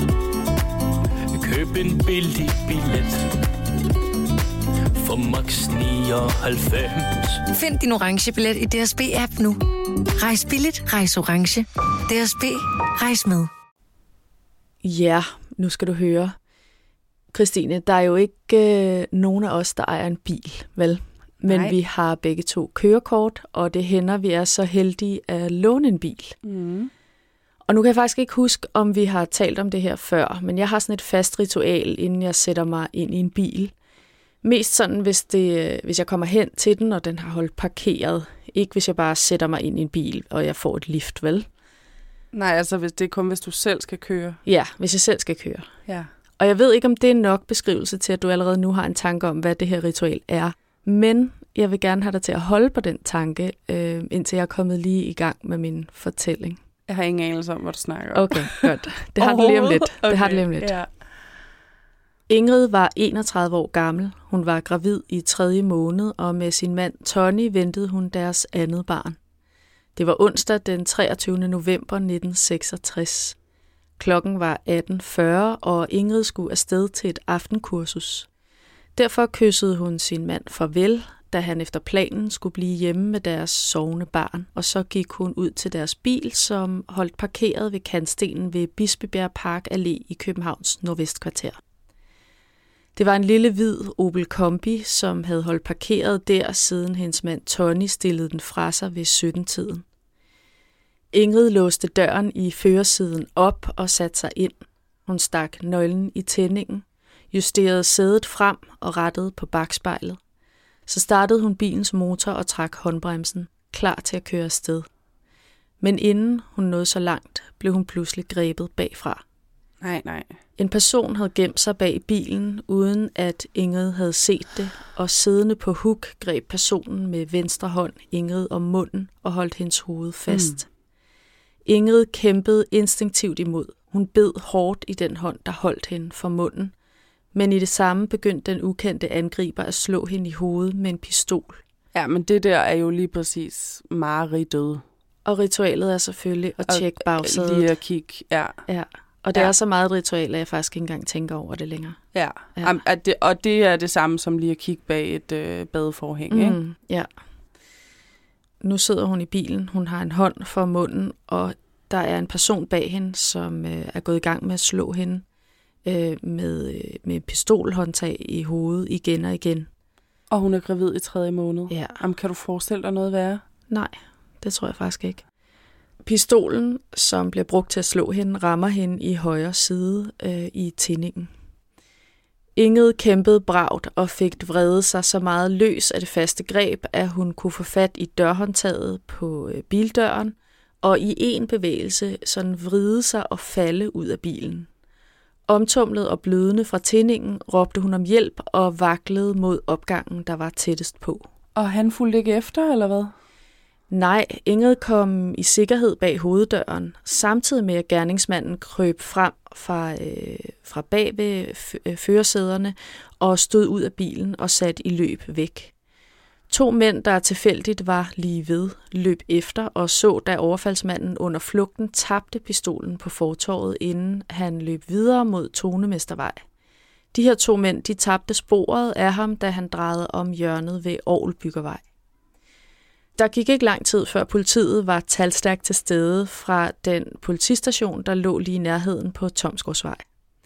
Køb en billig billet. For max nioghalvfems. Find din orange billet i D S B-app nu. Rejs billigt, rejs orange. D S B, rejs med. Ja, nu skal du høre. Christine, der er jo ikke øh, nogen af os, der ejer en bil, vel? Men Nej. Vi har begge to kørekort, og det hænder, vi er så heldige at låne en bil. Mm. Og nu kan jeg faktisk ikke huske, om vi har talt om det her før, men jeg har sådan et fast ritual, inden jeg sætter mig ind i en bil, Mest sådan, hvis, det, hvis jeg kommer hen til den, og den har holdt parkeret. Ikke hvis jeg bare sætter mig ind i en bil, og jeg får et lift, vel? Nej, altså hvis det er kun, hvis du selv skal køre. Ja, hvis jeg selv skal køre. Ja. Og jeg ved ikke, om det er nok beskrivelse til, at du allerede nu har en tanke om, hvad det her ritual er. Men jeg vil gerne have dig til at holde på den tanke, øh, indtil jeg er kommet lige i gang med min fortælling. Jeg har ingen anelse om, hvad du snakker om. Okay, godt. Det har det lige om lidt. Okay, det har det lige om lidt. Ja. Ingrid var enogtredive år gammel. Hun var gravid i tredje måned, og med sin mand Tony ventede hun deres andet barn. Det var onsdag den treogtyvende november nitten seksogtres. Klokken var atten fyrre, og Ingrid skulle afsted til et aftenkursus. Derfor kyssede hun sin mand farvel, da han efter planen skulle blive hjemme med deres sovende barn, og så gik hun ud til deres bil, som holdt parkeret ved kantstenen ved Bispebjerg Park Allé i Københavns Nordvestkvarter. Det var en lille hvid Opel Kombi, som havde holdt parkeret der, siden hendes mand Tony stillede den fra sig ved sytten-tiden. Ingrid låste døren i førersiden op og satte sig ind. Hun stak nøglen i tændingen, justerede sædet frem og rettede på bakspejlet. Så startede hun bilens motor og trak håndbremsen, klar til at køre afsted. Men inden hun nåede så langt, blev hun pludselig grebet bagfra. Nej, nej. En person havde gemt sig bag bilen, uden at Ingrid havde set det, og siddende på huk greb personen med venstre hånd Ingrid om munden og holdt hendes hoved fast. Mm. Ingrid kæmpede instinktivt imod. Hun bed hårdt i den hånd, der holdt hende for munden, men i det samme begyndte den ukendte angriber at slå hende i hovedet med en pistol. Ja, men det der er jo lige præcis mareridtet. Og ritualet er selvfølgelig at tjekke bagsædet. Lige at kigge, ja. Ja. Og det ja. er så meget et ritual, at jeg faktisk ikke engang tænker over det længere. Ja, ja. Og, det, og det er det samme som lige at kigge bag et øh, badeforhæng, mm, ikke? Ja. Nu sidder hun i bilen, hun har en hånd for munden, og der er en person bag hende, som øh, er gået i gang med at slå hende øh, med, øh, med pistolhåndtag i hovedet igen og igen. Og hun er gravid i tredje måned. Ja. Jamen, kan du forestille dig noget værre? Nej, det tror jeg faktisk ikke. Pistolen, som bliver brugt til at slå hende, rammer hende i højre side øh, i tændingen. Ingrid kæmpede bravt og fik vredet sig så meget løs af det faste greb, at hun kunne få fat i dørhåndtaget på øh, bildøren, og i en bevægelse sådan vride sig og falde ud af bilen. Omtumlet og blødende fra tændingen råbte hun om hjælp og vaklede mod opgangen, der var tættest på. Og han fulgte ikke efter, eller hvad? Nej, Ingrid kom i sikkerhed bag hoveddøren, samtidig med at gerningsmanden krøb frem fra, øh, fra bag ved f- førersæderne og stod ud af bilen og satte i løb væk. To mænd, der tilfældigt var lige ved, løb efter og så, da overfaldsmanden under flugten tabte pistolen på fortovet, inden han løb videre mod Tonemestervej. De her to mænd, de tabte sporet af ham, da han drejede om hjørnet ved Orgelbyggervej. Der gik ikke lang tid, før politiet var talstærkt til stede fra den politistation, der lå lige i nærheden på Tomsgårdsvej.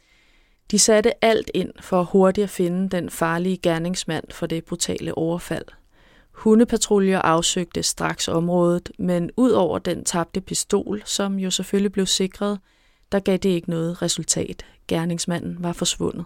De satte alt ind for hurtigt at finde den farlige gerningsmand for det brutale overfald. Hundepatruljer afsøgte straks området, men ud over den tabte pistol, som jo selvfølgelig blev sikret, der gav det ikke noget resultat. Gerningsmanden var forsvundet.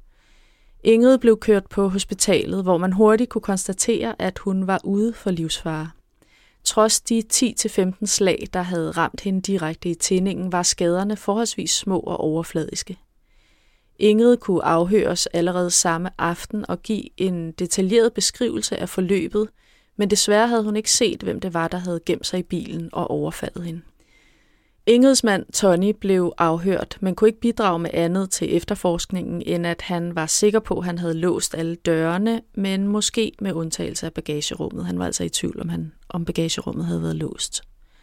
Ingrid blev kørt på hospitalet, hvor man hurtigt kunne konstatere, at hun var ude for livsfare. Trods de ti til femten slag, der havde ramt hende direkte i tændingen, var skaderne forholdsvis små og overfladiske. Ingrid kunne afhøres allerede samme aften og give en detaljeret beskrivelse af forløbet, men desværre havde hun ikke set, hvem det var, der havde gemt sig i bilen og overfaldet hende. Ingrids mand Tony blev afhørt, men kunne ikke bidrage med andet til efterforskningen, end at han var sikker på, at han havde låst alle dørene, men måske med undtagelse af bagagerummet. Han var altså i tvivl, om, han, om bagagerummet havde været låst.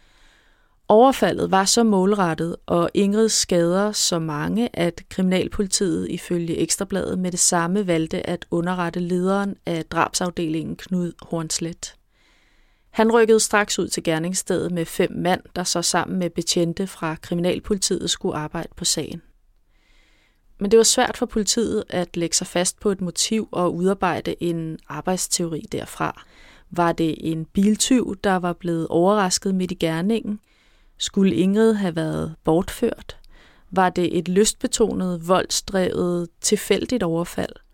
Overfaldet var så målrettet, og Ingrids skader så mange, at kriminalpolitiet ifølge Ekstrabladet med det samme valgte at underrette lederen af drabsafdelingen Knud Hornslet. Han rykkede straks ud til gerningsstedet med fem mand, der så sammen med betjente fra kriminalpolitiet skulle arbejde på sagen. Men det var svært for politiet at lægge sig fast på et motiv og udarbejde en arbejdsteori derfra. Var det en biltyv, der var blevet overrasket midt i gerningen? Skulle Ingrid have været bortført? Var det et lystbetonet, voldsdrevet, tilfældigt overfald?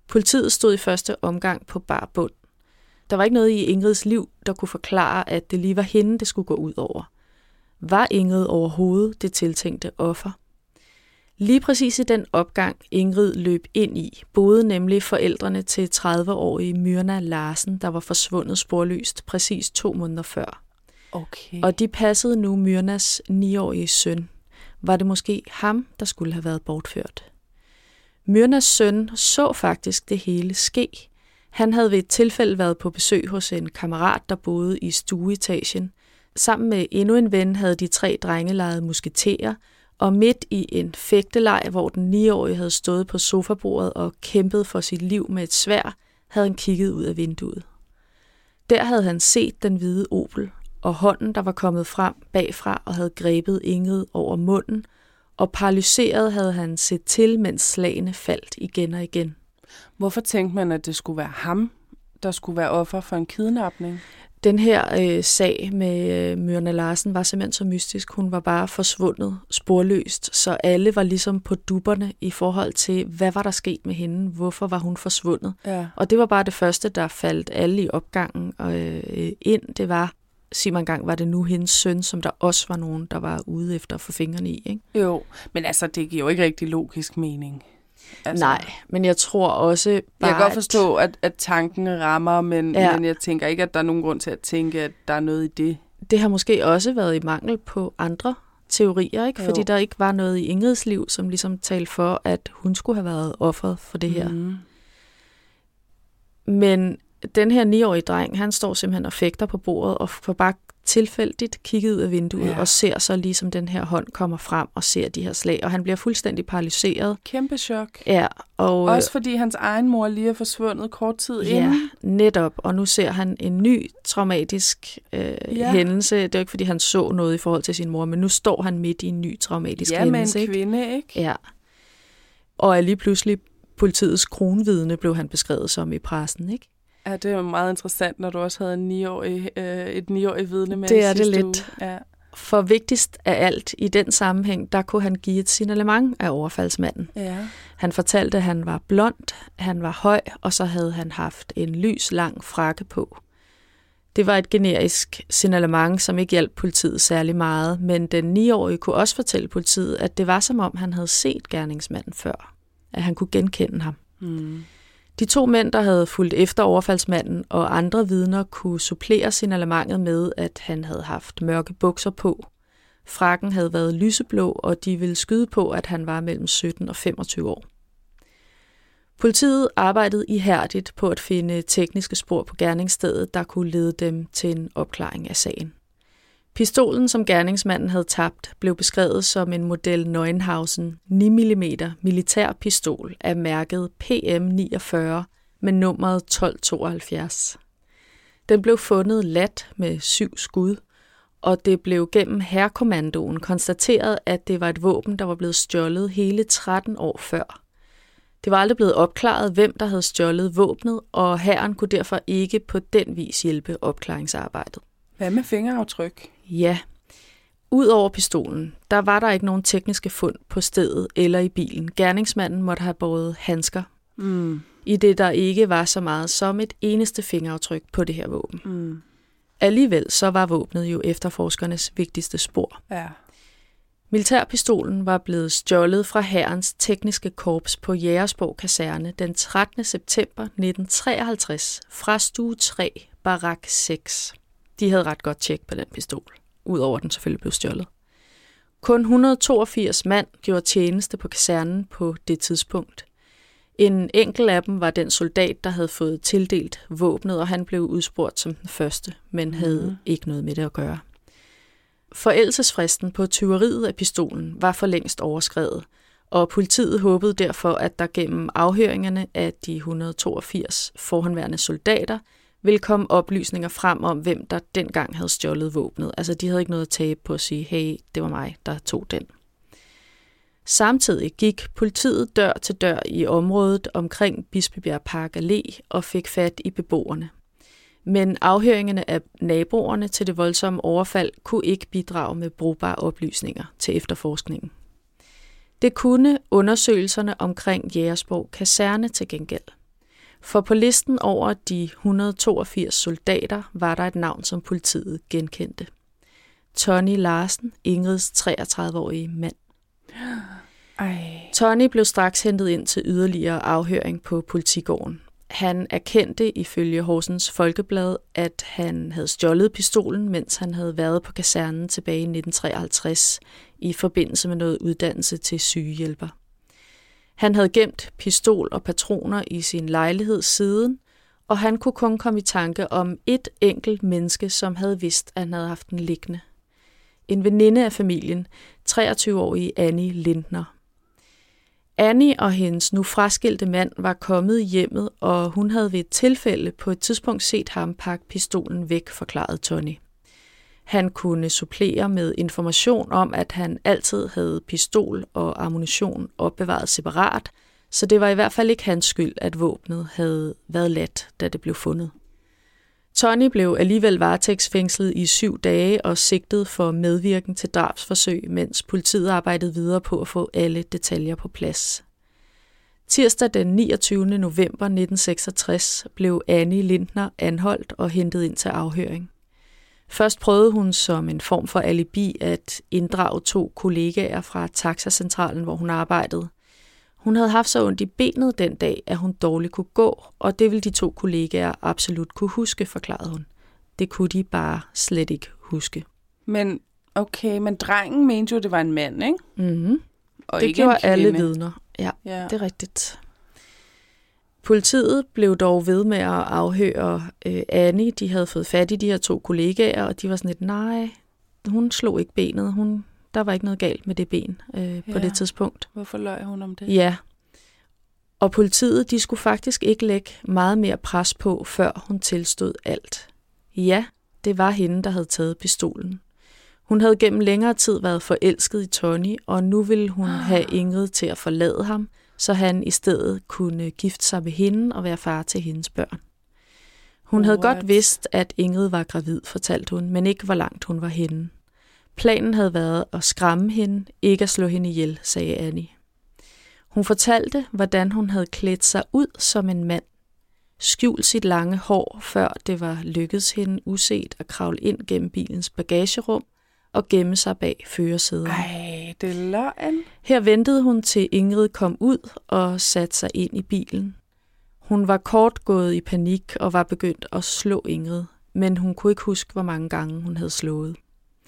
Politiet stod i første omgang på bar bund. Der var ikke noget i Ingrids liv, der kunne forklare, at det lige var hende, det skulle gå ud over. Var Ingrid overhovedet det tiltænkte offer? Lige præcis i den opgang, Ingrid løb ind i, boede nemlig forældrene til tredive-årige Myrna Larsen, der var forsvundet sporløst præcis to måneder før. Okay. Og de passede nu Myrnas niårige søn. Var det måske ham, der skulle have været bortført? Myrnas søn så faktisk det hele ske. Han havde ved et tilfælde været på besøg hos en kammerat, der boede i stueetagen. Sammen med endnu en ven havde de tre drenge leget musketerer, og midt i en fægteleg, hvor den niårige havde stået på sofabordet og kæmpet for sit liv med et sværd, havde han kigget ud af vinduet. Der havde han set den hvide Opel, og hånden, der var kommet frem bagfra og havde grebet Ingrid over munden, og paralyseret havde han set til, mens slagene faldt igen og igen. Hvorfor tænkte man, at det skulle være ham, der skulle være offer for en kidnapning? Den her øh, sag med øh, Myrna Larsen var simpelthen så mystisk. Hun var bare forsvundet sporløst, så alle var ligesom på dupperne i forhold til, hvad var der sket med hende? Hvorfor var hun forsvundet? Ja. Og det var bare det første, der faldt alle i opgangen øh, ind. Det var, sig mig engang, var det nu hendes søn, som der også var nogen, der var ude efter at få fingrene i, ikke? Jo, men altså, det giver jo ikke rigtig logisk mening. Altså, Nej, men jeg tror også bare... Jeg kan godt forstå, at, at tanken rammer, men, ja. men jeg tænker ikke, at der er nogen grund til at tænke, at der er noget i det. Det har måske også været i mangel på andre teorier, ikke? Jo. Fordi der ikke var noget i Ingrids liv, som ligesom talte for, at hun skulle have været offeret for det her. Mm. Men den her niårige dreng, han står simpelthen og fægter på bordet, og får bare tilfældigt kigget ud af vinduet, ja. Og ser så ligesom den her hånd kommer frem og ser de her slag, og han bliver fuldstændig paralyseret. Kæmpe chok. Ja, og også fordi hans egen mor lige er forsvundet kort tid ja, inden. Netop, og nu ser han en ny traumatisk øh, ja. hændelse. Det er jo ikke, fordi han så noget i forhold til sin mor, men nu står han midt i en ny traumatisk ja, hændelse. Ja, med en ikke? kvinde, ikke? Ja. Og lige pludselig politiets kronvidne blev han beskrevet som i pressen, ikke? Ja, det er jo meget interessant, når du også havde en niårig, øh, et niårig vidne med. Det er det lidt. Ja. For vigtigst af alt i den sammenhæng, der kunne han give et signalement af overfaldsmanden. Ja. Han fortalte, at han var blond, han var høj, og så havde han haft en lys, lang frakke på. Det var et generisk signalement, som ikke hjalp politiet særlig meget, men den niårige kunne også fortælle politiet, at det var som om, han havde set gerningsmanden før. At han kunne genkende ham. Mm. De to mænd, der havde fulgt efter overfaldsmanden, og andre vidner kunne supplere signalementet med, at han havde haft mørke bukser på. Frakken havde været lyseblå, og de ville skyde på, at han var mellem sytten og femogtyve år. Politiet arbejdede ihærdigt på at finde tekniske spor på gerningsstedet, der kunne lede dem til en opklaring af sagen. Pistolen, som gerningsmanden havde tabt, blev beskrevet som en model Neuenhausen ni millimeter militærpistol af mærket P M niogfyrre med nummeret tolv tooghalvfjerds. Den blev fundet lat med syv skud, og det blev gennem hærkommandoen konstateret, at det var et våben, der var blevet stjålet hele tretten år før. Det var aldrig blevet opklaret, hvem der havde stjålet våbnet, og hæren kunne derfor ikke på den vis hjælpe opklaringsarbejdet. Hvad med fingeraftryk? Ja. Udover pistolen, der var der ikke nogen tekniske fund på stedet eller i bilen. Gerningsmanden måtte have båret handsker, mm. i det der ikke var så meget som et eneste fingeraftryk på det her våben. Mm. Alligevel så var våbnet jo efterforskernes vigtigste spor. Ja. Militærpistolen var blevet stjålet fra hærens tekniske korps på Jægersborg Kaserne den trettende september nitten treoghalvtreds fra stue tre, barak seks. De havde ret godt tjek på den pistol, udover den selvfølgelig blev stjålet. Kun et hundrede og toogfirs mand gjorde tjeneste på kasernen på det tidspunkt. En enkelt af dem var den soldat, der havde fået tildelt våbnet, og han blev udspurgt som den første, men havde mm. ikke noget med det at gøre. Forældelsesfristen på tyveriet af pistolen var for længst overskredet, og politiet håbede derfor, at der gennem afhøringerne af de et hundrede og toogfirs forhåndværende soldater ville komme oplysninger frem om, hvem der dengang havde stjålet våbnet. Altså, de havde ikke noget at tabe på at sige, hey, det var mig, der tog den. Samtidig gik politiet dør til dør i området omkring Bispebjerg Park Allé og fik fat i beboerne. Men afhøringerne af naboerne til det voldsomme overfald kunne ikke bidrage med brugbare oplysninger til efterforskningen. Det kunne undersøgelserne omkring Jægersborg Kaserne til gengæld. For på listen over de et hundrede og toogfirs soldater var der et navn, som politiet genkendte. Tony Larsen, Ingrids treogtredive-årige mand. Ej. Tony blev straks hentet ind til yderligere afhøring på politigården. Han erkendte ifølge Horsens Folkeblad, at han havde stjålet pistolen, mens han havde været på kasernen tilbage i nitten treoghalvtreds i forbindelse med noget uddannelse til sygehjælper. Han havde gemt pistol og patroner i sin lejlighed siden, og han kunne kun komme i tanke om et enkelt menneske, som havde vidst, at han havde haft den liggende. En veninde af familien, treogtyve-årige Annie Lindner. Annie og hendes nu fraskilte mand var kommet i hjemmet, og hun havde ved et tilfælde på et tidspunkt set ham pakke pistolen væk, forklarede Tony. Han kunne supplere med information om, at han altid havde pistol og ammunition opbevaret separat, så det var i hvert fald ikke hans skyld, at våbnet havde været ladt, da det blev fundet. Tony blev alligevel varetægtsfængslet i syv dage og sigtet for medvirken til drabsforsøg, mens politiet arbejdede videre på at få alle detaljer på plads. Tirsdag den niogtyvende november nitten seksogtres blev Annie Lindner anholdt og hentet ind til afhøring. Først prøvede hun som en form for alibi at inddrage to kollegaer fra taxacentralen, hvor hun arbejdede. Hun havde haft så ondt i benet den dag, at hun dårligt kunne gå, og det ville de to kollegaer absolut kunne huske, forklarede hun. Det kunne de bare slet ikke huske. Men okay, men drengen mente jo, det var en mand, ikke? Mm-hmm. Og det ikke gjorde en kvinde. alle vidner. Ja, ja, det er rigtigt. Politiet blev dog ved med at afhøre øh, Annie. De havde fået fat i de her to kollegaer, og de var sådan lidt, nej, hun slog ikke benet. Hun, der var ikke noget galt med det ben øh, ja. på det tidspunkt. Hvorfor løj hun om det? Ja. Og politiet, de skulle faktisk ikke lægge meget mere pres på, før hun tilstod alt. Ja, det var hende, der havde taget pistolen. Hun havde gennem længere tid været forelsket i Tony, og nu ville hun have Ingrid til at forlade ham, så han i stedet kunne gifte sig med hende og være far til hendes børn. Hun What? havde godt vidst, at Ingrid var gravid, fortalte hun, men ikke hvor langt hun var henne. Planen havde været at skræmme hende, ikke at slå hende ihjel, sagde Annie. Hun fortalte, hvordan hun havde klædt sig ud som en mand, skjult sit lange hår, før det var lykkedes hende uset at kravle ind gennem bilens bagagerum og gemme sig bag førersædet. Ej, det er løgn. Her ventede hun til Ingrid kom ud og satte sig ind i bilen. Hun var kort gået i panik og var begyndt at slå Ingrid, men hun kunne ikke huske, hvor mange gange hun havde slået.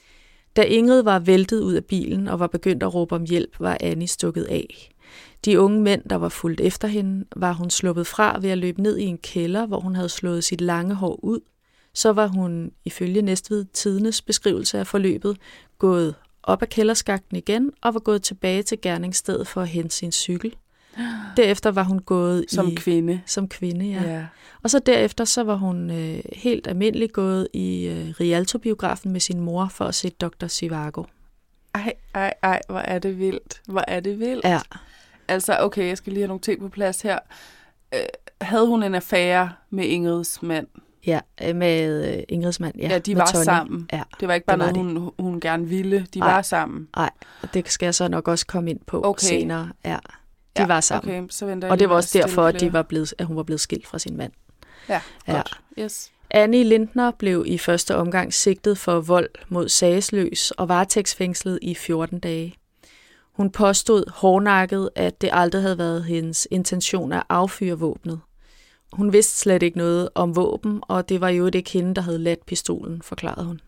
Da Ingrid var væltet ud af bilen og var begyndt at råbe om hjælp, var Annie stukket af. De unge mænd, der var fulgt efter hende, var hun sluppet fra ved at løbe ned i en kælder, hvor hun havde slået sit lange hår ud. Så var hun, ifølge Næstved Tidendes beskrivelse af forløbet, gået op ad kælderskakten igen og var gået tilbage til gerningsstedet for at hente sin cykel. Derefter var hun gået som i... kvinde. Som kvinde, ja. ja. Og så derefter så var hun øh, helt almindelig gået i øh, Rialto-biografen med sin mor for at se doktor Zhivago. Ej, ej, ej, hvor er det vildt. Hvor er det vildt. Ja. Altså, okay, jeg skal lige have nogle ting på plads her. Øh, havde hun en affære med Ingrids mand? Ja, med øh, Ingrids mand, ja. Ja, de med var Tony. sammen. Ja, det var ikke bare var noget, hun, hun gerne ville. De Ej. var sammen. Nej, og det skal jeg så nok også komme ind på okay. senere. Ja, de ja, var sammen. Okay, så venter jeg og det var også derfor, at, de var blevet, at hun var blevet skilt fra sin mand. Ja, ja. godt. Yes. Annie Lindner blev i første omgang sigtet for vold mod sagesløs og varetægtsfængslet i fjorten dage. Hun påstod hårdnakket, at det aldrig havde været hendes intention at affyre våbnet. Hun vidste slet ikke noget om våben, og det var jo ikke hende, der havde ladt pistolen, forklarede hun.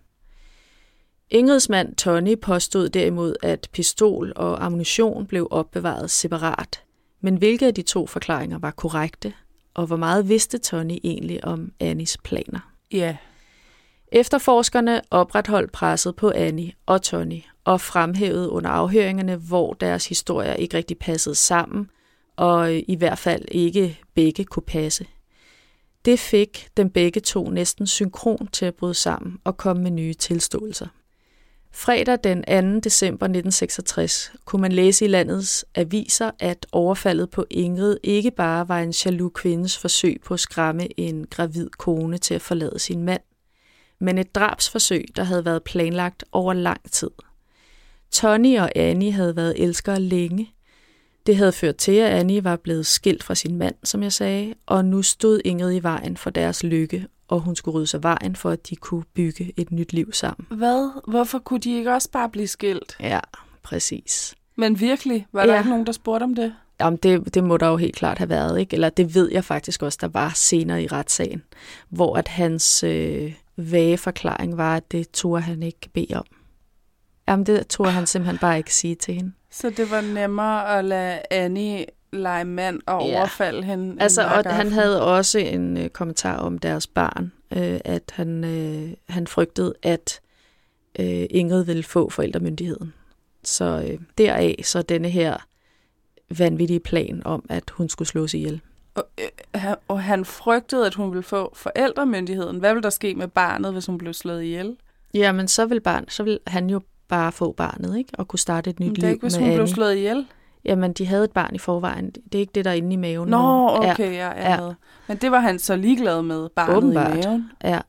Ingrids mand Tony påstod derimod, at pistol og ammunition blev opbevaret separat. Men hvilke af de to forklaringer var korrekte, og hvor meget vidste Tony egentlig om Annies planer? Ja. Efterforskerne opretholdt presset på Annie og Tony og fremhævede under afhøringerne, hvor deres historier ikke rigtig passede sammen, og i hvert fald ikke begge kunne passe. Det fik dem begge to næsten synkron til at bryde sammen og komme med nye tilståelser. Fredag den anden december nitten seksogtres kunne man læse i landets aviser, at overfaldet på Ingrid ikke bare var en jaloux kvindes forsøg på at skræmme en gravid kone til at forlade sin mand, men et drabsforsøg, der havde været planlagt over lang tid. Tony og Annie havde været elskere længe. Det havde ført til, at Annie var blevet skilt fra sin mand, som jeg sagde, og nu stod Ingrid i vejen for deres lykke, og hun skulle rydde sig vejen for, at de kunne bygge et nyt liv sammen. Hvad? Hvorfor kunne de ikke også bare blive skilt? Ja, præcis. Men virkelig? Var der ja. ikke nogen, der spurgte om det? Jamen, det, det må der jo helt klart have været, ikke? Eller det ved jeg faktisk også, der var senere i retssagen, hvor at hans øh, vage forklaring var, at det turde han ikke bede om. Jamen, det turde han simpelthen bare ikke sige til hende. Så det var nemmere at lade Annie lege mand og ja. overfalde hende? Altså, og han havde også en øh, kommentar om deres barn, øh, at han, øh, han frygtede, at øh, Ingrid ville få forældremyndigheden. Så øh, deraf så denne her vanvittige plan om, at hun skulle slås ihjel. Og, øh, og han frygtede, at hun ville få forældremyndigheden. Hvad ville der ske med barnet, hvis hun blev slået ihjel? Jamen, så vil, barn, så vil han jo bare få barnet, ikke? Og kunne starte et nyt liv med Annie. Det er ikke, hvis hun blev slået ihjel? Jamen, de havde et barn i forvejen. Det er ikke det, der er inde i maven. Nå, okay, ja, ja. ja. Men det var han så ligeglad med, barnet Åbenbart. I maven? Ja.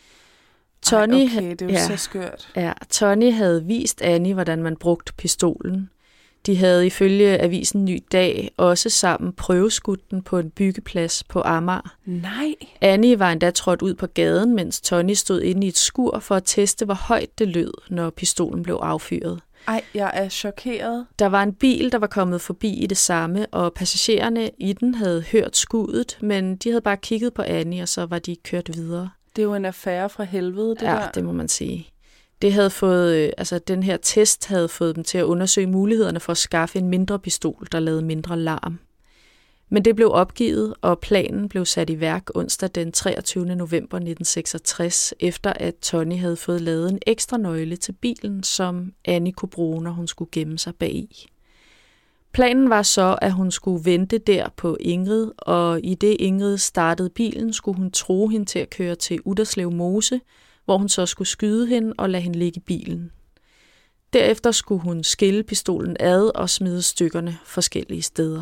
Tony, Ej, okay, det er jo ja, så skørt. Ja, Tony havde vist Annie, hvordan man brugte pistolen. De havde ifølge avisen Ny Dag også sammen prøveskudt den på en byggeplads på Amager. Nej. Annie var endda trådt ud på gaden, mens Tony stod inde i et skur for at teste, hvor højt det lød, når pistolen blev affyret. Ej, jeg er chokeret. Der var en bil, der var kommet forbi i det samme, og passagererne i den havde hørt skuddet, men de havde bare kigget på Annie, og så var de kørt videre. Det er jo en affære fra helvede, det ja, der. Ja, det må man sige. Det havde fået, altså den her test havde fået dem til at undersøge mulighederne for at skaffe en mindre pistol, der lavede mindre larm. Men det blev opgivet, og planen blev sat i værk onsdag den treogtyvende november nitten seksogtres, efter at Tony havde fået lavet en ekstra nøgle til bilen, som Annie kunne bruge, når hun skulle gemme sig bagi. Planen var så, at hun skulle vente der på Ingrid, og i det Ingrid startede bilen, skulle hun true hende til at køre til Utterslev Mose, hvor hun så skulle skyde hende og lade hende ligge i bilen. Derefter skulle hun skille pistolen ad og smide stykkerne forskellige steder.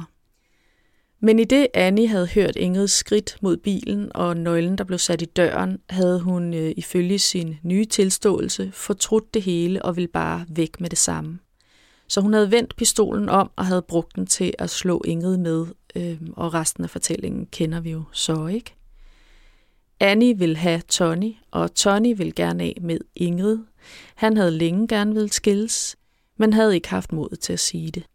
Men i det Annie havde hørt Ingrids skridt mod bilen og nøglen, der blev sat i døren, havde hun øh, ifølge sin nye tilståelse fortrudt det hele og ville bare væk med det samme. Så hun havde vendt pistolen om og havde brugt den til at slå Ingrid med, øh, og resten af fortællingen kender vi jo så, ikke? Annie ville have Tony, og Tony ville gerne af med Ingrid. Han havde længe gerne ville skilles, men havde ikke haft mod til at sige det.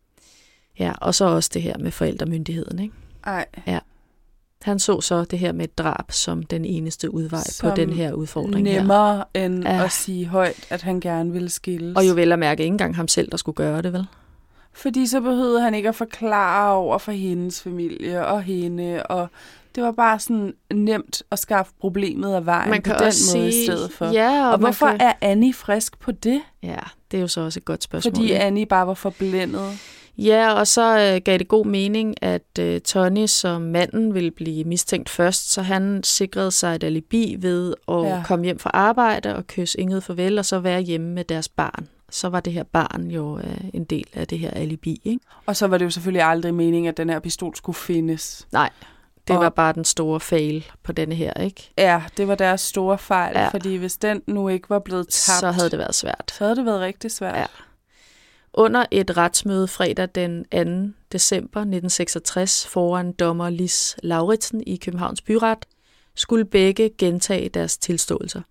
Ja, og så også det her med forældremyndigheden, ikke? Ej. Ja. Han så så det her med et drab som den eneste udvej som på den her udfordring nemmere her. End ja. At sige højt, at han gerne ville skilles. Og jo vel at mærke ikke engang ham selv, der skulle gøre det, vel? Fordi så behøvede han ikke at forklare over for hendes familie og hende, og det var bare sådan nemt at skaffe problemet af vejen man på den måde sige, i stedet for. Ja, og og hvorfor kan... er Annie frisk på det? Ja, det er jo så også et godt spørgsmål. Fordi Annie bare var forblændet. Ja, og så øh, gav det god mening, at øh, Tony som manden ville blive mistænkt først, så han sikrede sig et alibi ved at ja. komme hjem fra arbejde og kysse Ingrid farvel, og så være hjemme med deres barn. Så var det her barn jo øh, en del af det her alibi, ikke? Og så var det jo selvfølgelig aldrig meningen, at den her pistol skulle findes. Nej, det og... var bare den store fail på denne her, ikke? Ja, det var deres store fejl, ja. Fordi hvis den nu ikke var blevet tabt, så havde det været svært. Så havde det været rigtig svært. Ja. Under et retsmøde fredag den anden december nitten seksogtres foran dommer Lis Lauritsen i Københavns Byret, skulle begge gentage deres tilståelser.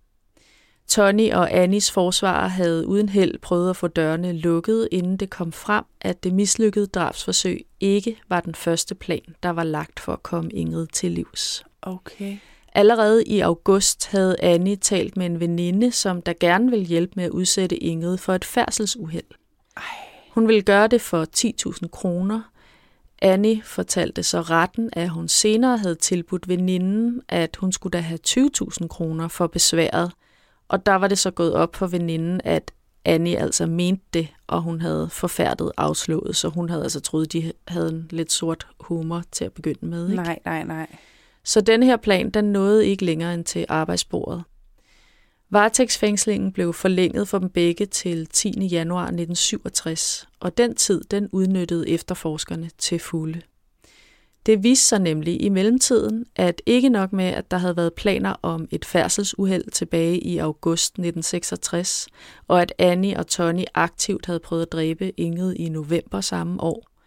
Tony og Annies forsvarer havde uden held prøvet at få dørene lukket, inden det kom frem, at det mislykkede drabsforsøg ikke var den første plan, der var lagt for at komme Ingrid til livs. Okay. Allerede i august havde Annie talt med en veninde, som der gerne ville hjælpe med at udsætte Ingrid for et færdselsuheld. Hun ville gøre det for ti tusind kroner. Annie fortalte så retten, at hun senere havde tilbudt veninden, at hun skulle da have tyve tusind kroner for besværet. Og der var det så gået op for veninden, at Annie altså mente det, og hun havde forfærdet afslået, så hun havde altså troet, de havde en lidt sort humor til at begynde med. Ikke? Nej, nej, nej. Så den her plan, den nåede ikke længere end til arbejdsbordet. Varetægtsfængslingen blev forlænget for dem begge til tiende januar nitten syvogtres, og den tid den udnyttede efterforskerne til fulde. Det viste sig nemlig i mellemtiden, at ikke nok med, at der havde været planer om et færdselsuheld tilbage i august nitten seksogtres, og at Annie og Tony aktivt havde prøvet at dræbe Ingrid i november samme år.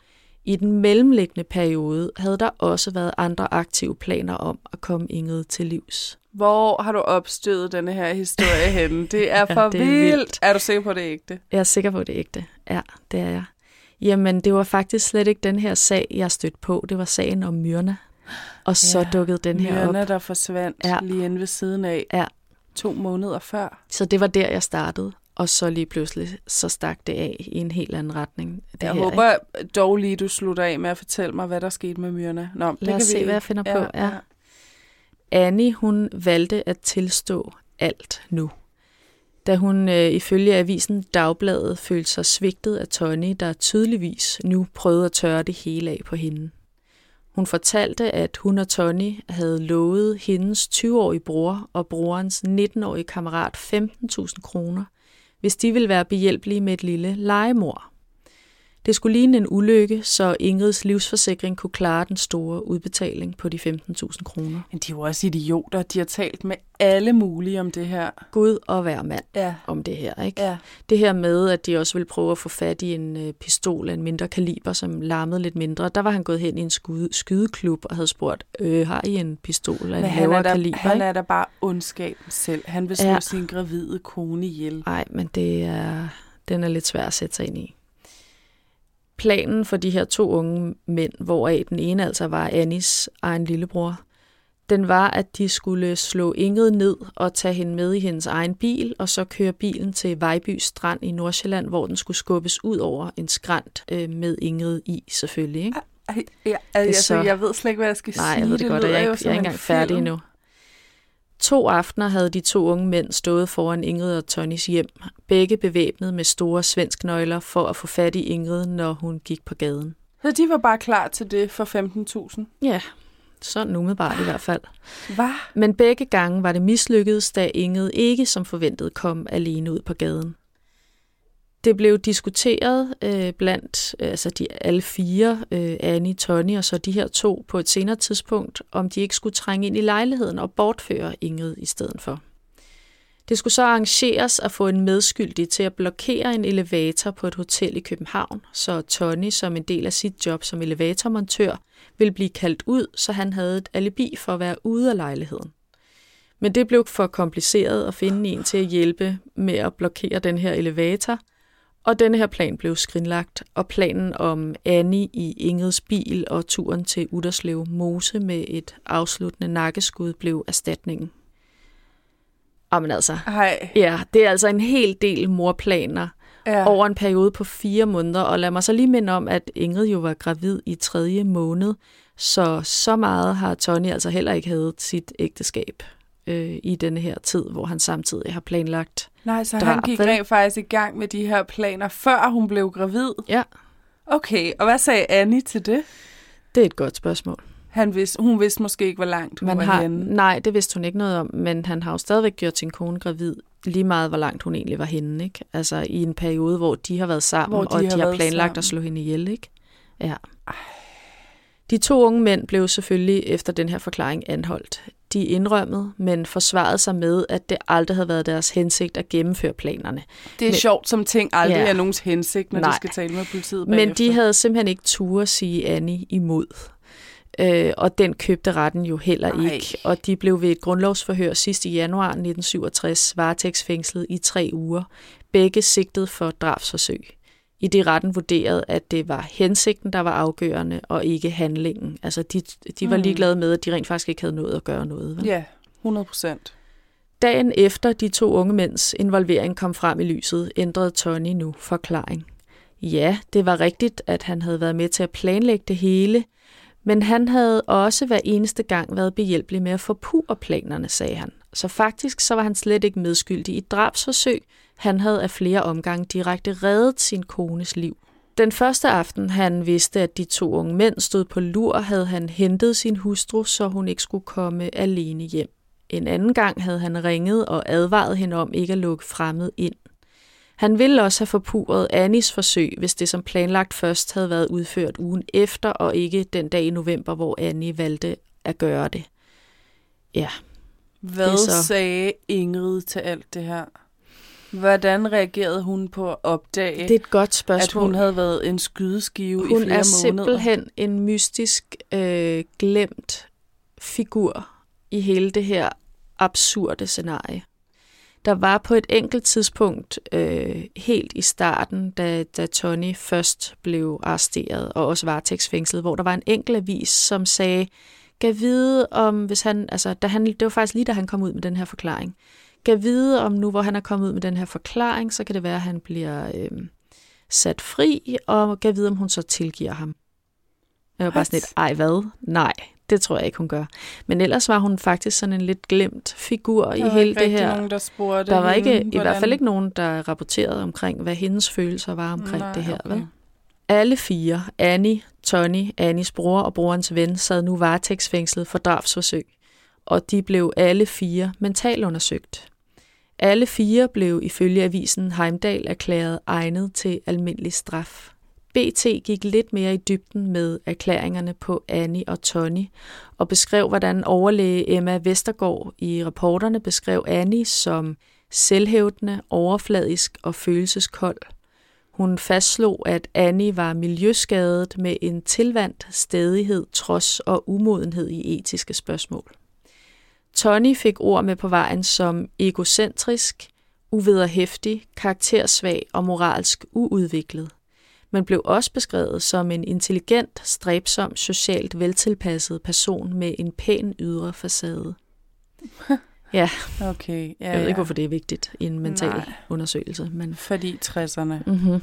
I den mellemliggende periode havde der også været andre aktive planer om at komme Ingrid til livs. Hvor har du opstødet denne her historie henne? Det er for ja, det er vildt. vildt. Er du sikker på, det er ægte? Jeg er sikker på, at det er ægte. Ja, det er jeg. Jamen, det var faktisk slet ikke den her sag, jeg stødte på. Det var sagen om Myrna. Og så ja, dukkede den her Myrna, op. Myrna, der forsvandt ja. lige inde ved siden af ja. to måneder før. Så det var der, jeg startede. Og så lige pludselig, så stak det af i en helt anden retning. Det jeg her, håber ikke? dog lige, du slutter af med at fortælle mig, hvad der skete med Myrna. Nå, Lad det kan os se, vi... hvad jeg finder ja, på. Ja. Ja. Annie, hun valgte at tilstå alt nu. Da hun øh, ifølge avisen Dagbladet følte sig svigtet af Tony, der tydeligvis nu prøvede at tørre det hele af på hende. Hun fortalte, at hun og Tony havde lovet hendes tyve-årige bror og brorens nitten-årige kammerat femten tusind kroner, hvis de ville være behjælpelige med et lille legemord. Det skulle ligne en ulykke, så Ingrids livsforsikring kunne klare den store udbetaling på de femten tusind kroner. Men de er jo også idioter. De har talt med alle mulige om det her. Gud og hver mand ja. om det her, ikke? Ja. Det her med, at de også ville prøve at få fat i en øh, pistol af en mindre kaliber, som larmede lidt mindre. Der var han gået hen i en skyde, skydeklub og havde spurgt, øh, har I en pistol af en lavere kaliber? Han er da bare ondskaben selv. Han vil slå ja. sin gravide kone ihjel. Nej, men det er, den er lidt svær at sætte sig ind i. Planen for de her to unge mænd, hvoraf den ene altså var Annies egen lillebror, den var, at de skulle slå Ingrid ned og tage hende med i hendes egen bil, og så køre bilen til Vejby Strand i Nordsjælland, hvor den skulle skubbes ud over en skrænt øh, med Ingrid i, selvfølgelig. Ikke? Ej, ja, altså, så... Jeg ved slet ikke, hvad jeg skal Nej, sige. Nej, jeg ved det, det godt, og jeg er ikke, jeg er ikke engang færdig endnu. To aftener havde de to unge mænd stået foran Ingrid og Tonys hjem, begge bevæbnet med store svensknøgler for at få fat i Ingrid, når hun gik på gaden. Så de var bare klar til det for femten tusind? Ja, sådan umiddelbart i hvert fald. Hvad? Men begge gange var det mislykkedes, da Ingrid ikke som forventet kom alene ud på gaden. Det blev diskuteret øh, blandt øh, altså de alle fire, øh, Annie, Tony og så de her to på et senere tidspunkt, om de ikke skulle trænge ind i lejligheden og bortføre Ingrid i stedet for. Det skulle så arrangeres at få en medskyldig til at blokere en elevator på et hotel i København, så Tony som en del af sit job som elevatormontør ville blive kaldt ud, så han havde et alibi for at være ude af lejligheden. Men det blev for kompliceret at finde en til at hjælpe med at blokere den her elevator, og denne her plan blev skrinlagt, og planen om Annie i Ingrids bil og turen til Utterslev Mose med et afsluttende nakkeskud blev erstatningen. Jamen altså, Hej. ja, det er altså en hel del morplaner ja. over en periode på fire måneder, og lad mig så lige minde om, at Ingrid jo var gravid i tredje måned, så så meget har Tony altså heller ikke havde sit ægteskab øh, i denne her tid, hvor han samtidig har planlagt Nej, så drab, han gik rent faktisk i gang med de her planer, før hun blev gravid? Ja. Okay, og hvad sagde Annie til det? Det er et godt spørgsmål. Han vidste, hun vidste måske ikke, hvor langt hun Man var har, henne. Nej, det vidste hun ikke noget om, men han har jo stadigvæk gjort sin kone gravid, lige meget hvor langt hun egentlig var henne, ikke? Altså i en periode, hvor de har været sammen, de og de har, har planlagt sammen. At slå hende ihjel, ikke? Ja. Ej. De to unge mænd blev selvfølgelig efter den her forklaring anholdt. De indrømmede, men forsvarede sig med, at det aldrig havde været deres hensigt at gennemføre planerne. Det er men, sjovt, som ting aldrig ja. er nogens hensigt, når Nej. de skal tale med politiet bagefter. Men de havde simpelthen ikke turde sige Annie imod. Øh, og den købte retten jo heller Ej. ikke. Og de blev ved et grundlovsforhør sidst i januar nitten syvogtres varetægtsfængslet i tre uger. Begge sigtet for drabsforsøg. I det retten vurderede, at det var hensigten, der var afgørende, og ikke handlingen. Altså, de, de var ligeglade med, at de rent faktisk ikke havde nået at gøre noget. Vel? Ja, hundrede procent. Dagen efter de to unge mænds involvering kom frem i lyset, ændrede Tony nu forklaring. Ja, det var rigtigt, at han havde været med til at planlægge det hele, men han havde også hver eneste gang været behjælpelig med at forpurre planerne, sagde han. Så faktisk så var han slet ikke medskyldig i drabsforsøg. Han havde af flere omgange direkte reddet sin kones liv. Den første aften, han vidste, at de to unge mænd stod på lur, havde han hentet sin hustru, så hun ikke skulle komme alene hjem. En anden gang havde han ringet og advaret hende om ikke at lukke fremmed ind. Han ville også have forpurret Annies forsøg, hvis det som planlagt først havde været udført ugen efter, og ikke den dag i november, hvor Annie valgte at gøre det. Ja. Hvad så sagde Ingrid til alt det her? Hvordan reagerede hun på at opdage, det er et godt spørgsmål. At hun havde været en skydeskive hun i flere måneder? Hun er simpelthen en mystisk, øh, glemt figur i hele det her absurde scenarie. Der var på et enkelt tidspunkt, øh, helt i starten, da, da Tony først blev arresteret og også varetægtsfængslet, hvor der var en enkelt avis, som sagde, gav vide om, hvis han, altså, da han, det var faktisk lige da han kom ud med den her forklaring, gav vide om nu, hvor han er kommet ud med den her forklaring, så kan det være, at han bliver øh, sat fri, og gav vide, om hun så tilgiver ham. Jeg var bare sådan lidt, ej hvad? Nej, det tror jeg ikke, hun gør. Men ellers var hun faktisk sådan en lidt glemt figur i hele det her. Nogen, der spurgte der var ikke, hende, i hvert fald ikke nogen, der rapporterede omkring, hvad hendes følelser var omkring Nej, det her. okay. Vel? Alle fire, Annie, Tony, Annies bror og brorens ven, sad nu varetægtsfængslet for drabsforsøg. Og de blev alle fire mentalundersøgt. Alle fire blev ifølge avisen Heimdal erklæret egnet til almindelig straf. B T gik lidt mere i dybden med erklæringerne på Annie og Tony, og beskrev, hvordan overlæge Emma Vestergaard i rapporterne beskrev Annie som selvhævdende, overfladisk og følelseskold. Hun fastslog, at Annie var miljøskadet med en tilvandt stædighed, trods og umodenhed i etiske spørgsmål. Tony fik ord med på vejen som egocentrisk, uvederhæftig, karaktersvag og moralsk uudviklet, men blev også beskrevet som en intelligent, stræbsom, socialt veltilpasset person med en pæn ydre facade. Ja, okay. Ja, jeg ved ikke, ja. hvorfor det er vigtigt i en mental Nej. undersøgelse. Men Fordi tresserne. Mm-hmm.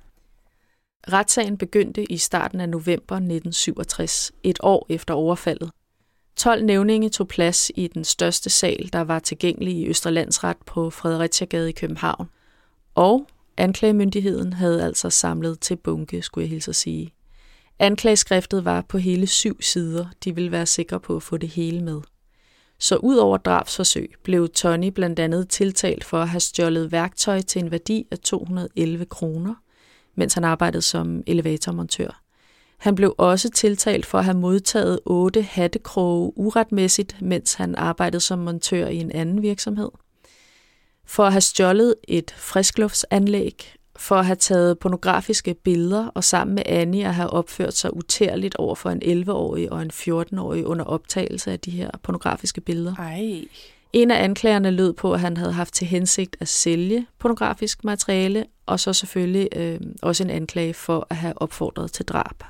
Retssagen begyndte i starten af november nitten syvogtres, et år efter overfaldet. tolv nævninge tog plads i den største sal, der var tilgængelig i Østre Landsret på Fredericia-gade i København. Og anklagemyndigheden havde altså samlet til bunke, skulle jeg hilse at sige. Anklageskriftet var på hele syv sider. De ville være sikre på at få det hele med. Så ud over drabsforsøg blev Tony blandt andet tiltalt for at have stjålet værktøj til en værdi af to hundrede og elleve kroner, mens han arbejdede som elevatormontør. Han blev også tiltalt for at have modtaget otte hattekroge uretmæssigt, mens han arbejdede som montør i en anden virksomhed. For at have stjålet et friskluftsanlæg, for at have taget pornografiske billeder og sammen med Annie at have opført sig utærligt over for en elleve-årig og en fjorten-årig under optagelse af de her pornografiske billeder. Ej. En af anklagerne lød på, at han havde haft til hensigt at sælge pornografisk materiale, og så selvfølgelig øh, også en anklage for at have opfordret til drab.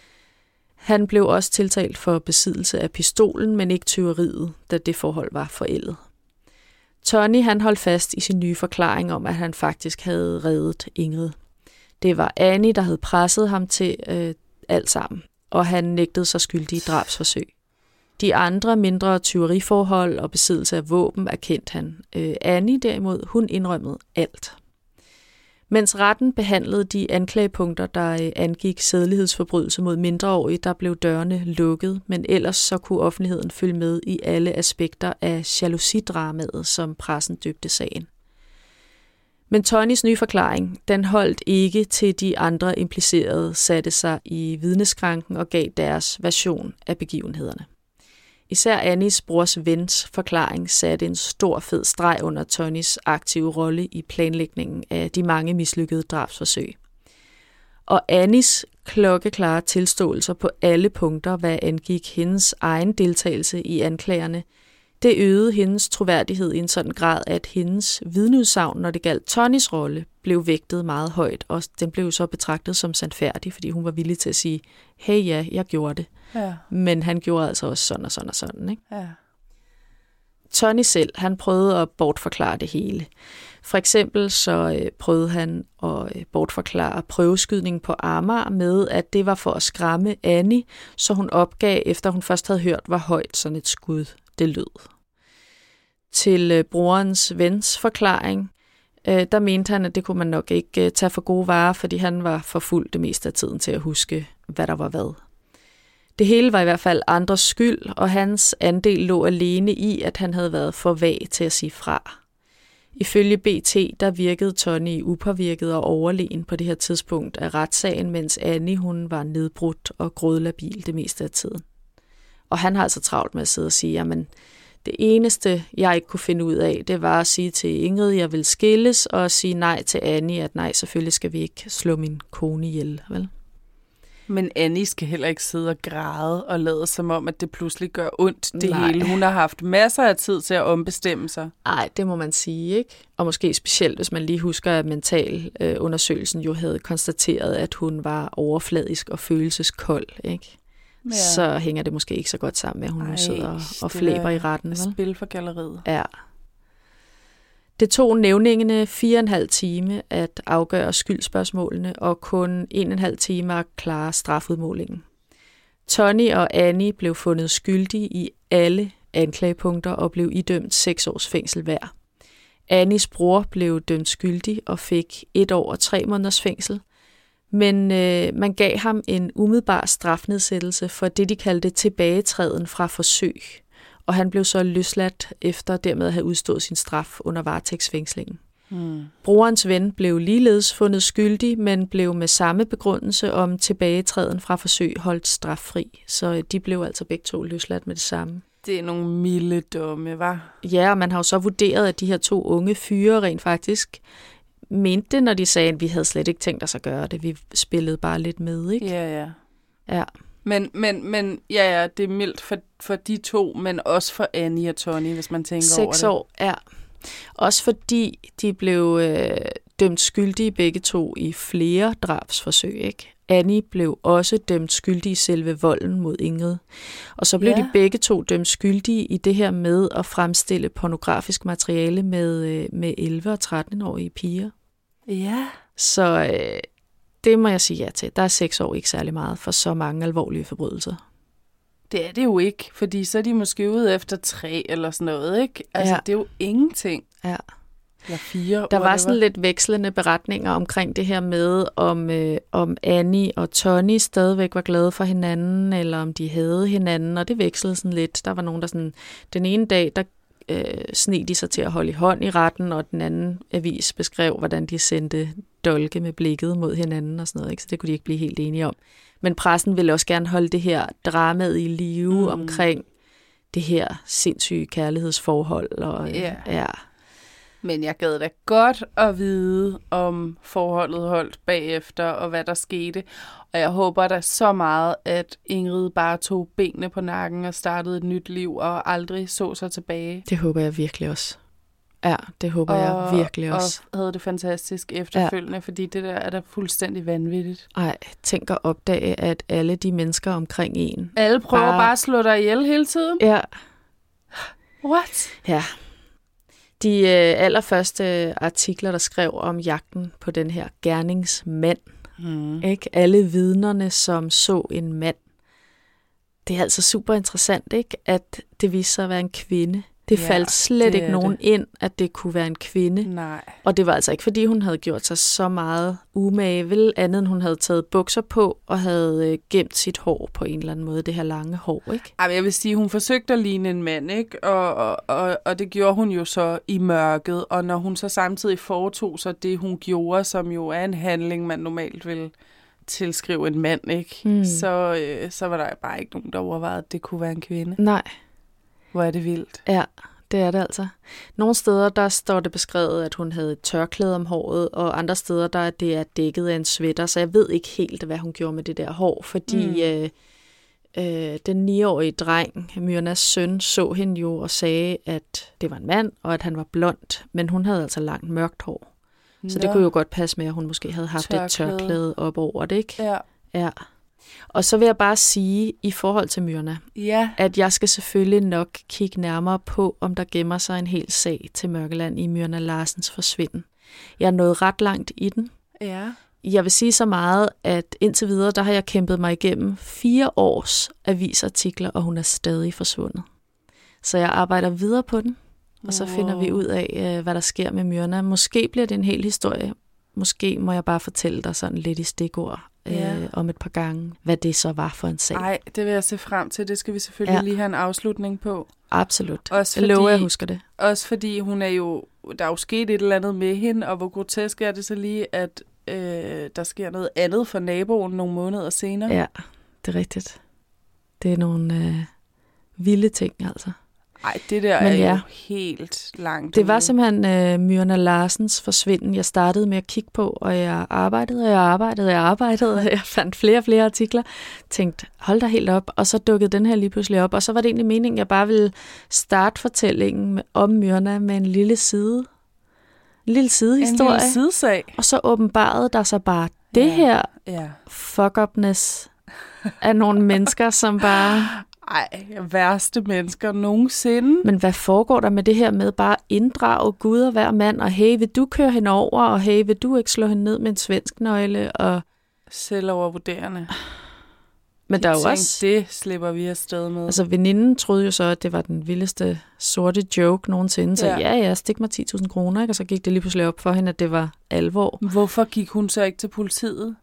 Han blev også tiltalt for besiddelse af pistolen, men ikke tyveriet, da det forhold var forældet. Tony han holdt fast i sin nye forklaring om, at han faktisk havde reddet Ingrid. Det var Annie, der havde presset ham til øh, alt sammen, og han nægtede sig skyldig i drabsforsøg. De andre mindre tyveriforhold og besiddelse af våben erkendte han. Øh, Annie derimod, hun indrømmede alt. Mens retten behandlede de anklagepunkter, der angik sædelighedsforbrydelse mod mindreårige, der blev dørene lukket, men ellers så kunne offentligheden følge med i alle aspekter af jalousidramaet, som pressen døbte sagen. Men Tonys nye forklaring, den holdt ikke til de andre implicerede satte sig i vidneskranken og gav deres version af begivenhederne. Især Annies brors vens forklaring satte en stor fed streg under Tonys aktive rolle i planlægningen af de mange mislykkede drabsforsøg. Og Annies klokkeklare tilståelser på alle punkter, hvad angik hendes egen deltagelse i anklagerne, det øgede hendes troværdighed i en sådan grad, at hendes vidneudsagn, når det galt Tonys rolle, blev vægtet meget højt, og den blev så betragtet som sandfærdig, fordi hun var villig til at sige, hey ja, jeg gjorde det. Ja. Men han gjorde altså også sådan og sådan og sådan, ikke? Ja. Tony selv, han prøvede at bortforklare det hele. For eksempel så øh, prøvede han at øh, bortforklare prøveskydningen på Amager med, at det var for at skræmme Annie, så hun opgav, efter hun først havde hørt, hvor højt sådan et skud det lød. Til øh, brorens vens forklaring, øh, der mente han, at det kunne man nok ikke øh, tage for gode varer, fordi han var for fuld det meste af tiden til at huske, hvad der var hvad. Det hele var i hvert fald andres skyld, og hans andel lå alene i, at han havde været for vag til at sige fra. Ifølge B T, der virkede Tony upåvirket og overlegen på det her tidspunkt af retssagen, mens Annie hun var nedbrudt og grådlabil det meste af tiden. Og han har altså travlt med at sidde og sige, jamen Det eneste, jeg ikke kunne finde ud af, det var at sige til Ingrid, at jeg vil skilles, og sige nej til Annie, at nej, selvfølgelig skal vi ikke slå min kone ihjel, vel? Men Annie skal heller ikke sidde og græde og lade som om, at det pludselig gør ondt det Nej. hele. Hun har haft masser af tid til at ombestemme sig. Nej, det må man sige, ikke? Og måske specielt, hvis man lige husker, at mentalundersøgelsen jo havde konstateret, at hun var overfladisk og følelseskold, ikke? Ja. Så hænger det måske ikke så godt sammen med, at hun Ej, nu sidder og, og flæber i retten. Vel? Spil for galleriet. Ja. Det tog nævningene fire og en halv time at afgøre skyldspørgsmålene, og kun en og en halv time at klare strafudmålingen. Tony og Annie blev fundet skyldige i alle anklagepunkter og blev idømt seks års fængsel hver. Annies bror blev dømt skyldig og fik et år og tre måneders fængsel, men øh, man gav ham en umiddelbar strafnedsættelse for det, de kaldte tilbagetræden fra forsøg, og han blev så løsladt efter dermed at have udstået sin straf under varetægtsfængslingen. Hmm. Brorens ven blev ligeledes fundet skyldig, men blev med samme begrundelse om tilbagetræden fra forsøg holdt straffri, så de blev altså begge to løsladt med det samme. Det er nogle milde domme, var? Ja, og man har jo så vurderet, at de her to unge fyre rent faktisk mente det, når de sagde, at vi havde slet ikke tænkt os at gøre det. Vi spillede bare lidt med, ikke? Ja, ja. Ja. Men, men, men ja, ja, det er mildt for, for de to, men også for Annie og Tony, hvis man tænker over det. Seks år, ja. Også fordi de blev øh, dømt skyldige begge to i flere drabsforsøg, ikke? Annie blev også dømt skyldig i selve volden mod Ingrid. Og så blev ja. de begge to dømt skyldige i det her med at fremstille pornografisk materiale med, øh, med elleve- og tretten-årige piger. Ja. Så øh, det må jeg sige ja til. Der er seks år ikke særlig meget for så mange alvorlige forbrydelser. Det er det jo ikke, fordi så er de måske ude efter tre eller sådan noget, ikke? Altså, ja. det er jo ingenting. Ja. Eller fire. Der var sådan lidt vekslende beretninger omkring det her med, om, øh, om Annie og Tony stadigvæk var glade for hinanden, eller om de havde hinanden, og det vekslede sådan lidt. Der var nogen, der sådan, den ene dag, der øh, sneg de sig til at holde i hånd i retten, og den anden avis beskrev, hvordan de sendte dolke med blikket mod hinanden og sådan noget, ikke? Så det kunne de ikke blive helt enige om. Men pressen ville også gerne holde det her dramaet i live mm. omkring det her sindssyge kærlighedsforhold. Og, yeah. ja. Men jeg gad da godt at vide, om forholdet holdt bagefter, og hvad der skete. Og jeg håber da så meget, at Ingrid bare tog benene på nakken og startede et nyt liv, og aldrig så sig tilbage. Det håber jeg virkelig også. Ja, det håber og, jeg virkelig også. Og havde det fantastisk efterfølgende, ja. Fordi det der er da fuldstændig vanvittigt. Ej, tænk at opdage, at alle de mennesker omkring en... Alle prøver bare, bare at slå dig ihjel hele tiden? Ja. What? Ja. De øh, allerførste artikler, der skrev om jagten på den her gerningsmand, mm. ikke? Alle vidnerne, som så en mand. Det er altså super interessant, ikke? At det viste sig at være en kvinde. Det ja, faldt slet det ikke nogen det. ind, at det kunne være en kvinde. Nej. Og det var altså ikke, fordi hun havde gjort sig så meget umage, vel andet end hun havde taget bukser på og havde gemt sit hår på en eller anden måde, det her lange hår, ikke? Ej, men jeg vil sige, hun forsøgte at ligne en mand, ikke? Og, og, og, og det gjorde hun jo så i mørket, og når hun så samtidig foretog sig det, hun gjorde, som jo er en handling, man normalt vil tilskrive en mand, ikke? Mm. Så, øh, så var der bare ikke nogen, der overvejede, at det kunne være en kvinde. Nej. Hvor er det vildt. Ja, det er det altså. Nogle steder, der står det beskrevet, at hun havde et tørklæde om håret, og andre steder, der er det er dækket af en sweater, så jeg ved ikke helt, hvad hun gjorde med det der hår, fordi mm. øh, øh, den niårige dreng, Myrnas søn, så hende jo og sagde, at det var en mand, og at han var blond, men hun havde altså langt mørkt hår. Nå. Så det kunne jo godt passe med, at hun måske havde haft tørklæde. et tørklæde op over det, ikke? Ja. Ja. Og så vil jeg bare sige, i forhold til Myrna, ja. at jeg skal selvfølgelig nok kigge nærmere på, om der gemmer sig en hel sag til Mørkeland i Myrna Larsens forsvinden. Jeg er nået ret langt i den. Ja. Jeg vil sige så meget, at indtil videre, der har jeg kæmpet mig igennem fire års avisartikler, og hun er stadig forsvundet. Så jeg arbejder videre på den, og så finder vi ud af, hvad der sker med Myrna. Måske bliver det en hel historie. Måske må jeg bare fortælle dig sådan lidt i stikord. Ja. Øh, om et par gange, hvad det så var for en sag. Nej, det vil jeg se frem til. Det skal vi selvfølgelig ja. lige have en afslutning på. Absolut. Også fordi, jeg lover, jeg husker det. Også fordi hun er jo, der er jo sket et eller andet med hende, og hvor grotesk er det så lige, at øh, der sker noget andet for naboen nogle måneder senere. Ja, det er rigtigt. Det er nogle øh, vilde ting, altså. Ej, det der Men er ja, jo helt langt det var ude. simpelthen øh, Myrna Larsens forsvinden, jeg startede med at kigge på, og jeg arbejdede, og jeg arbejdede, og jeg arbejdede, og jeg fandt flere og flere artikler, tænkte, hold da helt op, og så dukkede den her lige pludselig op, og så var det egentlig meningen, at jeg bare ville starte fortællingen om Myrna med en lille side, en lille sidehistorie. En lille sidesag. Og så åbenbarede der så bare det ja. her ja. fuck-upness af nogle mennesker, som bare... Ej, værste mennesker nogensinde. Men hvad foregår der med det her med bare inddrage Gud og hver mand, og hey, vil du køre hende over, og hey, vil du ikke slå hende ned med en svensk nøgle, og... Selvovervurderende. Men De der er jo tænkte, også... det slipper vi afsted med. Altså, veninden troede jo så, at det var den vildeste sorte joke nogensinde, så ja, ja, ja stik mig ti tusind kroner, ikke? Og så gik det lige pludselig op for hende, at det var alvor. Hvorfor gik hun så ikke til politiet?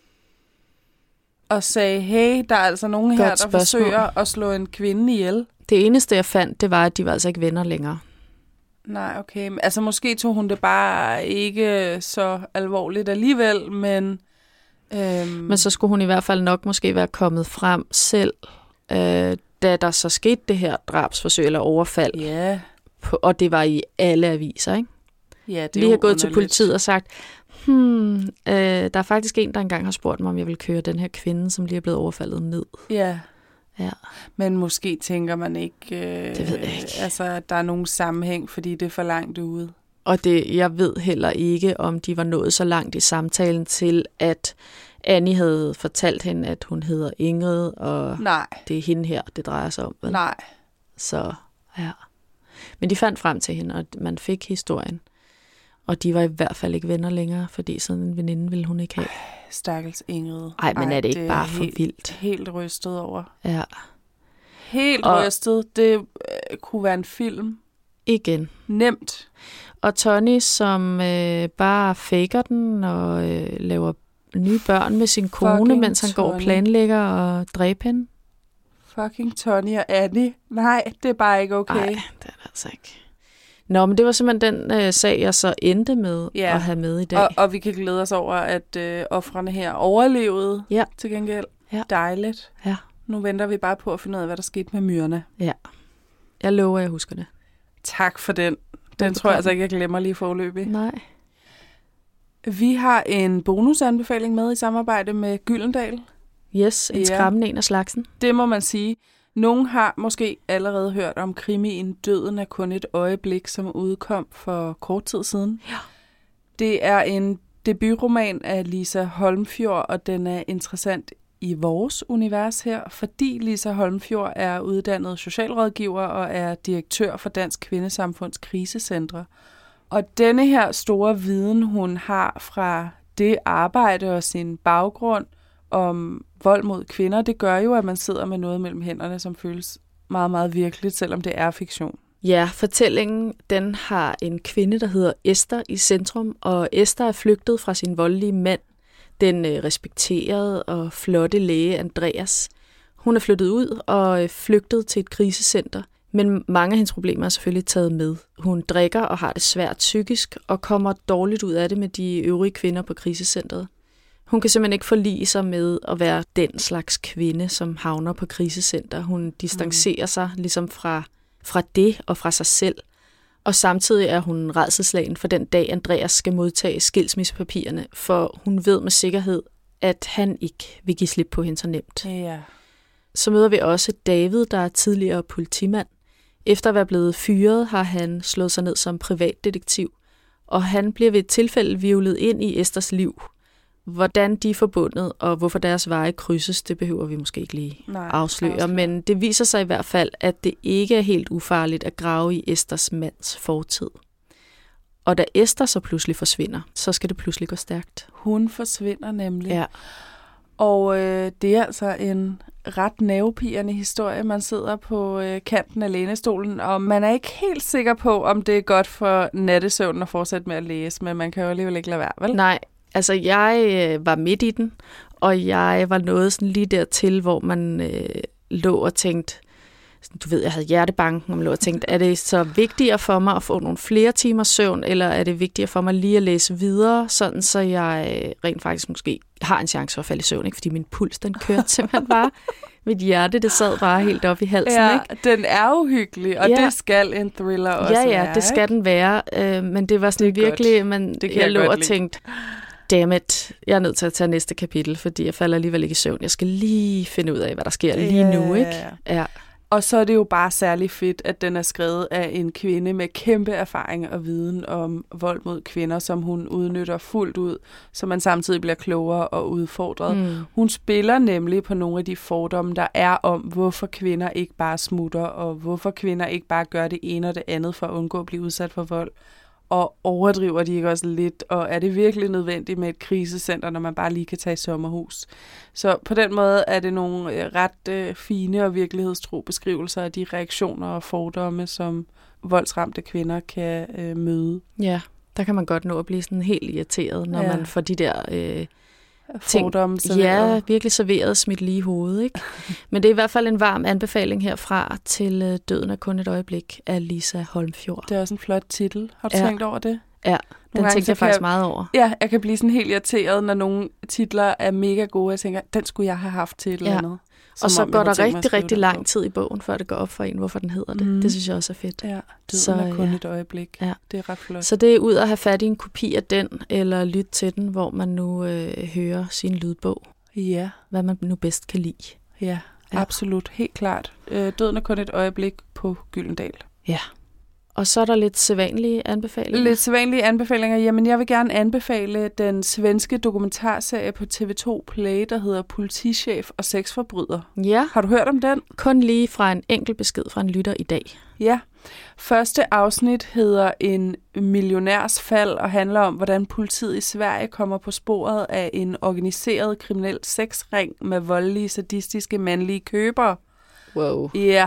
Og sagde, hey, der er altså nogen her, der spørgsmål. forsøger at slå en kvinde ihjel. Det eneste, jeg fandt, det var, at de var altså ikke venner længere. Nej, okay. Altså, måske tog hun det bare ikke så alvorligt alligevel, men... Øhm... Men så skulle hun i hvert fald nok måske være kommet frem selv, øh, da der så skete det her drabsforsøg eller overfald. Ja. På, og det var i alle aviser, ikke? Ja, det er Lige har gået til politiet og sagt... Hmm, øh, der er faktisk en, der engang har spurgt mig, om jeg vil køre den her kvinde, som lige er blevet overfaldet ned. Ja. Ja. Men måske tænker man ikke, øh, det ved jeg ikke. Altså, at der er nogen sammenhæng, fordi det er for langt ude. Og det, jeg ved heller ikke, om de var nået så langt i samtalen til, at Annie havde fortalt hende, at hun hedder Ingrid, og Nej. det er hende her, det drejer sig om. Vel? Nej. Så, ja. Men de fandt frem til hende, og man fik historien. Og de var i hvert fald ikke venner længere, fordi sådan en veninde ville hun ikke have. Stakkels Ingrid. Ej, men Ej, er det ikke det bare er for helt, vildt? Helt rystet over. Ja. Helt og rystet. Det øh, kunne være en film. Igen. Nemt. Og Tony, som øh, bare faker den og øh, laver nye børn med sin kone, Fucking mens han Tony. går og planlægger og dræber hende. Fucking Tony og Annie. Nej, det er bare ikke okay. Nej, det er det altså ikke. Nå, men det var simpelthen den øh, sag, jeg så endte med ja. at have med i dag. Og, og vi kan glæde os over, at øh, ofrene her overlevede ja. til gengæld. Ja. Dejligt. Ja. Nu venter vi bare på at finde ud af, hvad der skete med Myrna. Ja. Jeg lover, jeg husker det. Tak for den. Den tror jeg altså ikke, jeg glemmer lige forløbig. Nej. Vi har en bonusanbefaling med i samarbejde med Gyldendal. Yes, en ja. skræmmende en af slagsen. Det må man sige. Nogen har måske allerede hørt om krimien Døden er kun et øjeblik, som udkom for kort tid siden. Ja. Det er en debutroman af Lisa Holmfjord, og den er interessant i vores univers her, fordi Lisa Holmfjord er uddannet socialrådgiver og er direktør for Dansk Kvindesamfunds krisecentre. Og denne her store viden, hun har fra det arbejde og sin baggrund om vold mod kvinder, det gør jo, at man sidder med noget mellem hænderne, som føles meget, meget virkeligt, selvom det er fiktion. Ja, fortællingen, den har en kvinde, der hedder Esther i centrum, og Esther er flygtet fra sin voldelige mand, den respekterede og flotte læge Andreas. Hun er flyttet ud og flygtet til et krisecenter, men mange af hendes problemer er selvfølgelig taget med. Hun drikker og har det svært psykisk og kommer dårligt ud af det med de øvrige kvinder på krisecentret. Hun kan simpelthen ikke forlige sig med at være den slags kvinde, som havner på krisecenter. Hun distancerer mm. sig ligesom fra, fra det og fra sig selv. Og samtidig er hun rædselsslagen for den dag, Andreas skal modtage skilsmissepapirerne, for hun ved med sikkerhed, at han ikke vil give slip på hende så nemt. Ja. Så møder vi også David, der er tidligere politimand. Efter at være blevet fyret, har han slået sig ned som privatdetektiv, og han bliver ved et tilfælde hvirvlet ind i Esthers liv. Hvordan de er forbundet, og hvorfor deres veje krydses, det behøver vi måske ikke lige Nej, afsløre. afsløre. Men det viser sig i hvert fald, at det ikke er helt ufarligt at grave i Esthers mands fortid. Og da Esther så pludselig forsvinder, så skal det pludselig gå stærkt. Hun forsvinder nemlig. Ja. Og øh, det er altså en ret nervepirrende historie. Man sidder på øh, kanten af lænestolen, og man er ikke helt sikker på, om det er godt for nattesøvnen at fortsætte med at læse, men man kan jo alligevel ikke lade være, vel? Nej. Altså, jeg øh, var midt i den, og jeg var nået sådan lige dertil, hvor man øh, lå og tænkte, du ved, jeg havde hjertebanken, og man lå og tænkte, er det så vigtigere for mig at få nogle flere timers søvn, eller er det vigtigere for mig lige at læse videre, sådan så jeg øh, rent faktisk måske har en chance for at falde i søvn, ikke? Fordi min puls, den kørte simpelthen bare mit hjerte, det sad bare helt op i halsen, ja, ikke? Den er uhyggelig, og ja. det skal en thriller også Ja, ja, være, det skal ikke? den være, øh, men det var sådan det virkelig, man, det jeg, jeg lå og tænkte, dammit, jeg er nødt til at tage næste kapitel, fordi jeg falder alligevel ikke i søvn. Jeg skal lige finde ud af, hvad der sker lige ja, nu, ikke? Ja. Og så er det jo bare særlig fedt, at den er skrevet af en kvinde med kæmpe erfaring og viden om vold mod kvinder, som hun udnytter fuldt ud, så man samtidig bliver klogere og udfordret. Mm. Hun spiller nemlig på nogle af de fordomme, der er om, hvorfor kvinder ikke bare smutter, og hvorfor kvinder ikke bare gør det ene og det andet for at undgå at blive udsat for vold. Og overdriver de ikke også lidt, og er det virkelig nødvendigt med et krisecenter, når man bare lige kan tage i sommerhus? Så på den måde er det nogle øh, ret øh, fine og virkelighedstro beskrivelser af de reaktioner og fordomme, som voldsramte kvinder kan øh, møde. Ja, der kan man godt nå at blive sådan helt irriteret, når ja. man får de der øh, fordomme ting, ja, virkelig serveret smidt lige i hovedet, ikke? Men det er i hvert fald en varm anbefaling herfra til øh, Døden er kun et øjeblik af Lisa Holmfjord. Det er også en flot titel. Har du ja. tænkt over det? Ja, den tænkte jeg faktisk jeg, meget over. Ja, jeg kan blive sådan helt irriteret, når nogle titler er mega gode. Jeg tænker, den skulle jeg have haft til et eller andet. Og så går der rigtig, rigtig lang tid i bogen, før det går op for en, hvorfor den hedder det. Mm. Det synes jeg også er fedt. Ja, Døden så, er kun ja. et øjeblik. Ja. Det er ret flot. Så det er ud at have fat i en kopi af den, eller lytte til den, hvor man nu øh, hører sin lydbog. Ja. Hvad man nu bedst kan lide. Ja, ja. Absolut. Helt klart. Øh, Døden er kun et øjeblik på Gyldendal. Ja. Og så er der lidt sædvanlige anbefalinger. Lidt sædvanlige anbefalinger. Jamen, jeg vil gerne anbefale den svenske dokumentarserie på T V to Play, der hedder Politichef og sexforbryder. Ja. Har du hørt om den? Kun lige fra en enkelt besked fra en lytter i dag. Ja. Første afsnit hedder En millionærs fald og handler om, hvordan politiet i Sverige kommer på sporet af en organiseret kriminel sexring med voldelige, sadistiske mandlige købere. Wow. Ja.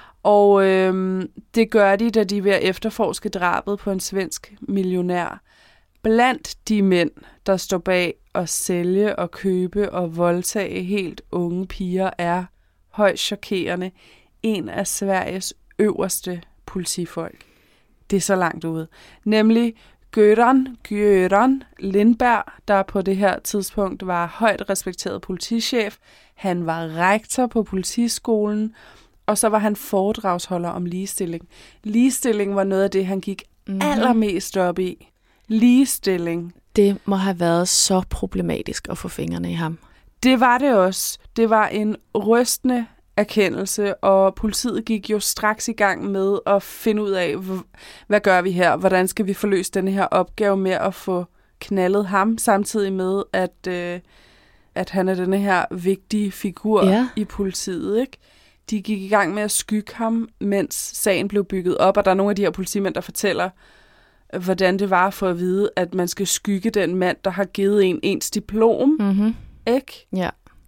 Og øhm, det gør de, da de er ved at efterforske drabet på en svensk millionær. Blandt de mænd, der står bag at sælge og købe og voldtage helt unge piger, er højst chokerende en af Sveriges øverste politifolk. Det er så langt ude. Nemlig Göran, Göran Lindberg, der på det her tidspunkt var højt respekteret politichef. Han var rektor på politiskolen, og så var han foredragsholder om ligestilling. Ligestilling var noget af det, han gik mm-hmm. allermest op i. Ligestilling. Det må have været så problematisk at få fingrene i ham. Det var det også. Det var en rystende erkendelse, og politiet gik jo straks i gang med at finde ud af, hvad gør vi her? Hvordan skal vi forløse denne her opgave med at få knaldet ham, samtidig med, at, øh, at han er denne her vigtige figur ja. i politiet, ikke? De gik i gang med at skygge ham, mens sagen blev bygget op, og der er nogle af de her politimænd, der fortæller, hvordan det var for at vide, at man skal skygge den mand, der har givet en ens diplom, mm-hmm. ikke? Ja.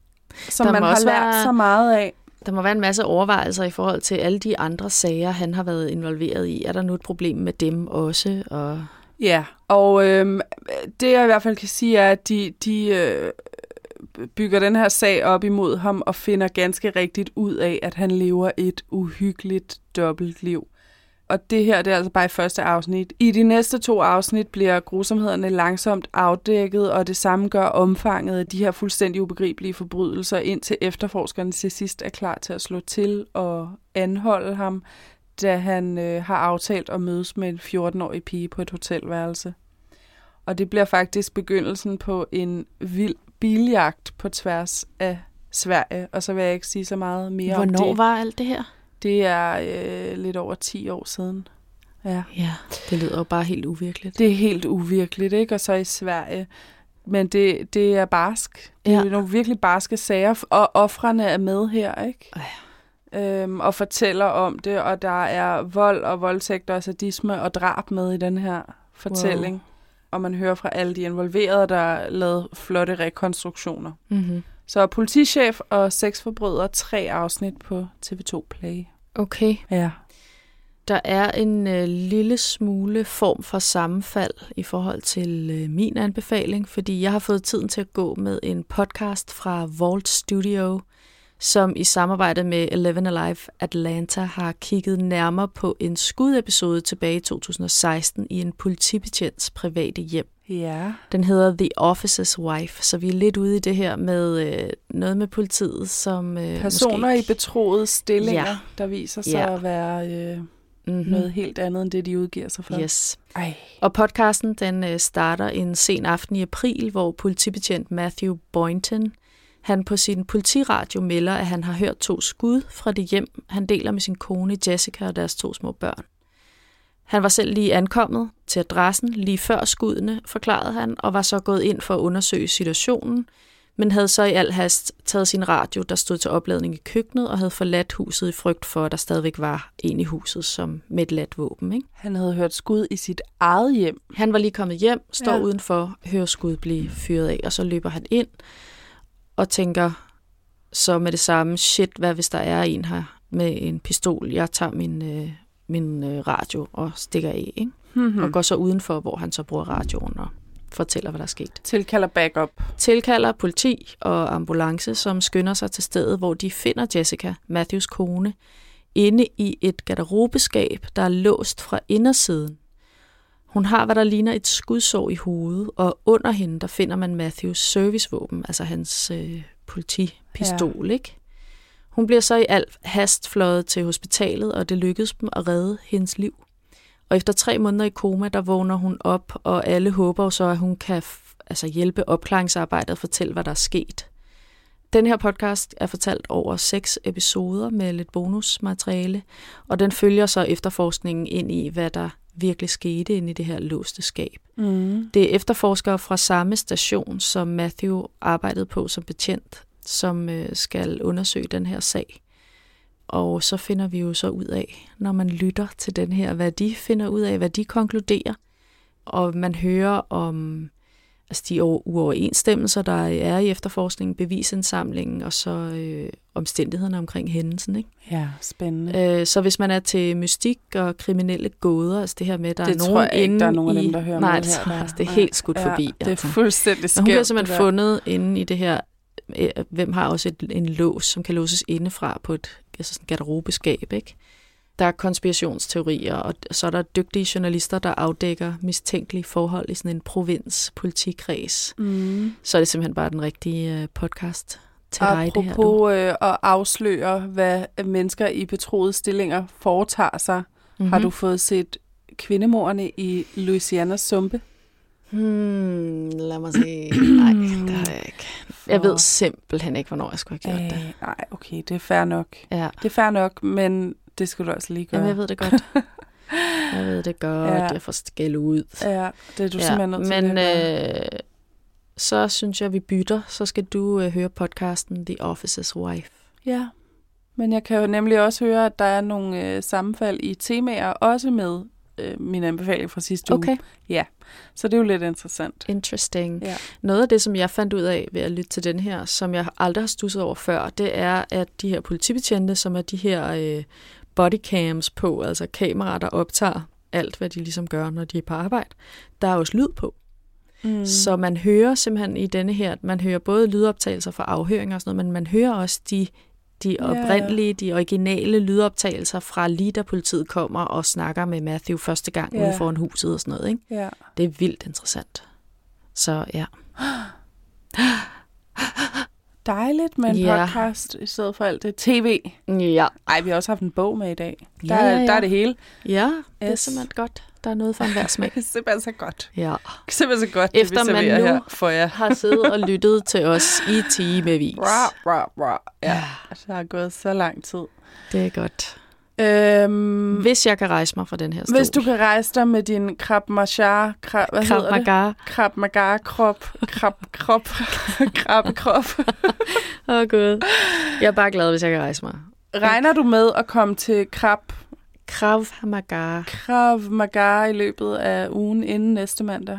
Som man har lært være, så meget af. Der må være en masse overvejelser i forhold til alle de andre sager, han har været involveret i. Er der nu et problem med dem også? Og... Ja, og øhm, det jeg i hvert fald kan sige er, at de... de øh, bygger den her sag op imod ham og finder ganske rigtigt ud af, at han lever et uhyggeligt dobbeltliv. Og det her, det er altså bare i første afsnit. I de næste to afsnit bliver grusomhederne langsomt afdækket, og det samme gør omfanget af de her fuldstændig ubegribelige forbrydelser, indtil efterforskerne til sidst er klar til at slå til og anholde ham, da han øh, har aftalt at mødes med en fjorten-årig pige på et hotelværelse. Og det bliver faktisk begyndelsen på en vild biljagt på tværs af Sverige, og så vil jeg ikke sige så meget mere Hvornår om det. Hvornår var alt det her? Det er øh, lidt over ti år siden. Ja. ja, det lyder jo bare helt uvirkeligt. Det er helt uvirkeligt, ikke? Og så i Sverige. Men det, det er barsk. Det ja. er nogle virkelig barske sager, og ofrene er med her, ikke? Ja. Øhm, og fortæller om det, og der er vold og voldtægt og sadisme og drab med i den her fortælling. Wow. Og man hører fra alle de involverede, der er lavet flotte rekonstruktioner. Mm-hmm. Så politichef og sexforbryder, tre afsnit på T V to Play. Okay. Ja. Der er en øh, lille smule form for sammenfald i forhold til øh, min anbefaling, fordi jeg har fået tiden til at gå med en podcast fra Vault Studio, som i samarbejde med Eleven Alive Atlanta har kigget nærmere på en skudepisode tilbage i to tusind og seksten i en politibetjents private hjem. Ja. Den hedder The Officer's Wife, så vi er lidt ude i det her med øh, noget med politiet, som øh, personer måske... i betroede stillinger, ja. der viser sig ja. at være øh, mm-hmm. noget helt andet, end det de udgiver sig for. Yes. Ej. Og podcasten, den øh, starter en sen aften i april, hvor politibetjent Matthew Boynton, han på sin politiradio melder, at han har hørt to skud fra det hjem, han deler med sin kone Jessica og deres to små børn. Han var selv lige ankommet til adressen lige før skuddene, forklarede han, og var så gået ind for at undersøge situationen, men havde så i al hast taget sin radio, der stod til opladning i køkkenet, og havde forladt huset i frygt for, at der stadigvæk var en i huset som med et ladt våben. Ikke? Han havde hørt skud i sit eget hjem. Han var lige kommet hjem, står ja. udenfor, hører skud blive fyret af, og så løber han ind og tænker så med det samme, shit, hvad hvis der er en her med en pistol? Jeg tager min... Øh, min øh, radio og stikker af, ikke? Mm-hmm. Og går så udenfor, hvor han så bruger radioen og fortæller, hvad der er sket. Tilkalder backup. Tilkalder politi og ambulance, som skynder sig til stedet, hvor de finder Jessica, Matthews kone, inde i et garderobeskab, der er låst fra indersiden. Hun har, hvad der ligner et skudsår i hovedet, og under hende, der finder man Matthews servicevåben, altså hans øh, politipistol, ja. Ikke? Hun bliver så i al hast fløjet til hospitalet, og det lykkedes dem at redde hendes liv. Og efter tre måneder i koma, der vågner hun op, og alle håber så, at hun kan altså, hjælpe opklaringsarbejdet og fortælle, hvad der er sket. Den her podcast er fortalt over seks episoder med lidt bonusmateriale, og den følger så efterforskningen ind i, hvad der virkelig skete inde i det her låste skab. Mm. Det er efterforskere fra samme station, som Matthew arbejdede på som betjent, som øh, skal undersøge den her sag. Og så finder vi jo så ud af, når man lytter til den her, hvad de finder ud af, hvad de konkluderer. Og man hører om altså de uoverensstemmelser, der er i efterforskningen, bevisindsamlingen og så øh, omstændighederne omkring hændelsen. Ikke? Ja, spændende. Øh, så hvis man er til mystik og kriminelle gåder, altså det her med, der det er nogen tror jeg ikke, der er nogen af dem, i... der hører Nej, med det, her. Der. Altså, det er helt skudt ja, forbi. Det er altså. fuldstændig skævt. Men hun bliver simpelthen fundet inde i det her, hvem har også et, en lås, som kan låses indefra på et altså sådan garderobeskab, ikke? Der er konspirationsteorier, og så er der dygtige journalister, der afdækker mistænkelige forhold i sådan en provins-politikreds. Mm. Så er det simpelthen bare den rigtige podcast til dig, det her. Apropos øh, at afsløre, hvad mennesker i betroede stillinger foretager sig, mm-hmm. har du fået set kvindemordene i Louisianas sumpe? Hmm, lad mig se. Nej, det har jeg ikke. Jeg ved simpelthen ikke, hvornår jeg skulle have gjort Æh, det. Nej, okay, det er fair nok. Ja. Det er fair nok, men det skal du også lige gøre. Jamen, jeg ved det godt. Jeg ved det godt. Ja. Jeg får skæld ud. Ja, det er du ja, simpelthen nødt til. Men øh, så synes jeg, vi bytter. Så skal du øh, høre podcasten The Officer's Wife. Ja, men jeg kan jo nemlig også høre, at der er nogle øh, sammenfald i temaer, også med øh, min anbefaling fra sidste okay. uge. Ja, så det er jo lidt interessant. Interesting. Ja. Noget af det, som jeg fandt ud af ved at lytte til den her, som jeg aldrig har stusset over før, det er, at de her politibetjente, som er de her øh, bodycams på, altså kameraer, der optager alt, hvad de ligesom gør, når de er på arbejde, der er også lyd på. Mm. Så man hører simpelthen i denne her, man hører både lydoptagelser fra afhøringer og sådan noget, men man hører også de, de oprindelige, de originale lydoptagelser fra lige da politiet kommer og snakker med Matthew første gang yeah. ude foran huset og sådan noget. Ikke? Yeah. Det er vildt interessant. Så ja. Dejligt med en ja. podcast i stedet for alt det tv. Ja. Ej, vi har også haft en bog med i dag. Der, ja, ja, ja. der er det hele. Ja, det er simpelthen godt. Der er noget for enhver smag. Det er simpelthen så godt. Ja. Simpelthen så godt, efter det vi man nu her for jer. har siddet og lyttet til os i timevis. Bra, bra, bra. Ja, det har gået så lang tid. Det er godt. Øhm, hvis jeg kan rejse mig fra den her stol. Hvis du kan rejse dig med din Krav Maga, Krav, hvad Krav hedder Maga. det? Krav Maga krop, Krav krop, Krav krop. Åh oh, gud. Jeg er bare glad, hvis jeg kan rejse mig. Regner du med at komme til Krav Krav Maga. Krav Maga i løbet af ugen inden næste mandag?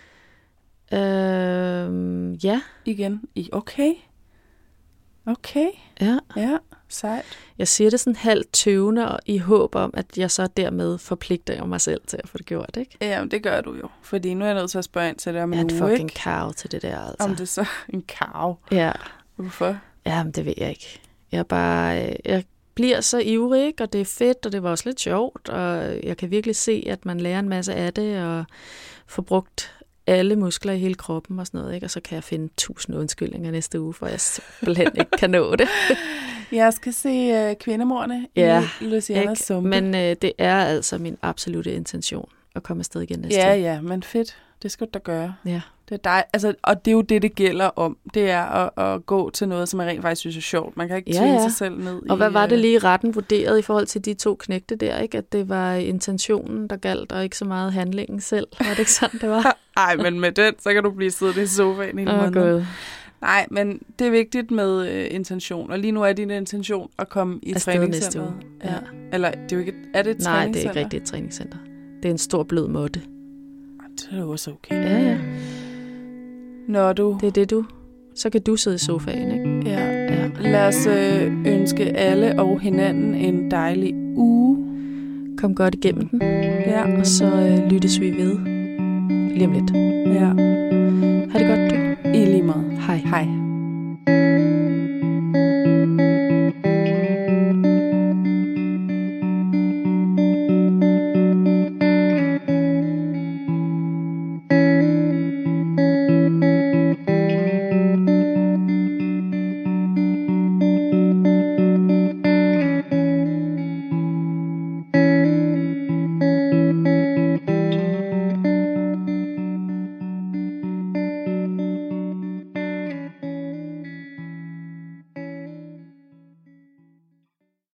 Øhm, ja. Igen. I okay. Okay. Ja. Ja, sejt. Jeg siger det sådan halvt tøvende og i håb om, at jeg så dermed forpligter mig selv til at få det gjort, ikke? Ja, det gør du jo. Fordi nu er jeg nødt til at spørge ind til det om en uge, ikke? Jeg er en fucking ikke? cow til det der, altså. Om det er så en cow? Ja. Hvorfor? Jamen, det ved jeg ikke. Jeg er bare... Jeg bliver så ivrig, ikke? Og det er fedt, og det var også lidt sjovt, og jeg kan virkelig se, at man lærer en masse af det, og får brugt alle muskler i hele kroppen og sådan noget, ikke? Og så kan jeg finde tusind undskyldninger næste uge, for jeg simpelthen ikke kan nå det. Jeg skal se uh, Kvindemordene ja, i Lucianas Sumpe. Men uh, det er altså min absolute intention at komme afsted igen næste ja, uge. Ja, men fedt. Det skal du da gøre. Ja. Det er dig. Altså, og det er jo det, det gælder om. Det er at, at gå til noget, som man rent faktisk synes er sjovt. Man kan ikke tvinge ja, ja. sig selv ned og i... hvad var det lige retten vurderet i forhold til de to knægte der, ikke? At det var intentionen, der galt, og ikke så meget handlingen selv. Var det ikke sådan, det var? Ej, men med den, så kan du blive siddende i sofaen hele oh, måneden. Nej, men det er vigtigt med øh, intention. Og lige nu er din intention at komme i træningscenteret. Ja. Ja. Eller det er jo ikke... Er det et Nej, træningscenter? det er ikke rigtigt et træningscenter. Det er en stor blød måtte. Det er jo også okay. Ja, ja. Når du... Det er det, du... Så kan du sidde i sofaen, ikke? Ja. ja. Lad os øh, ønske alle og hinanden en dejlig uge. Kom godt igennem den. Ja. Og så øh, lyttes vi ved lige om lidt. Ja.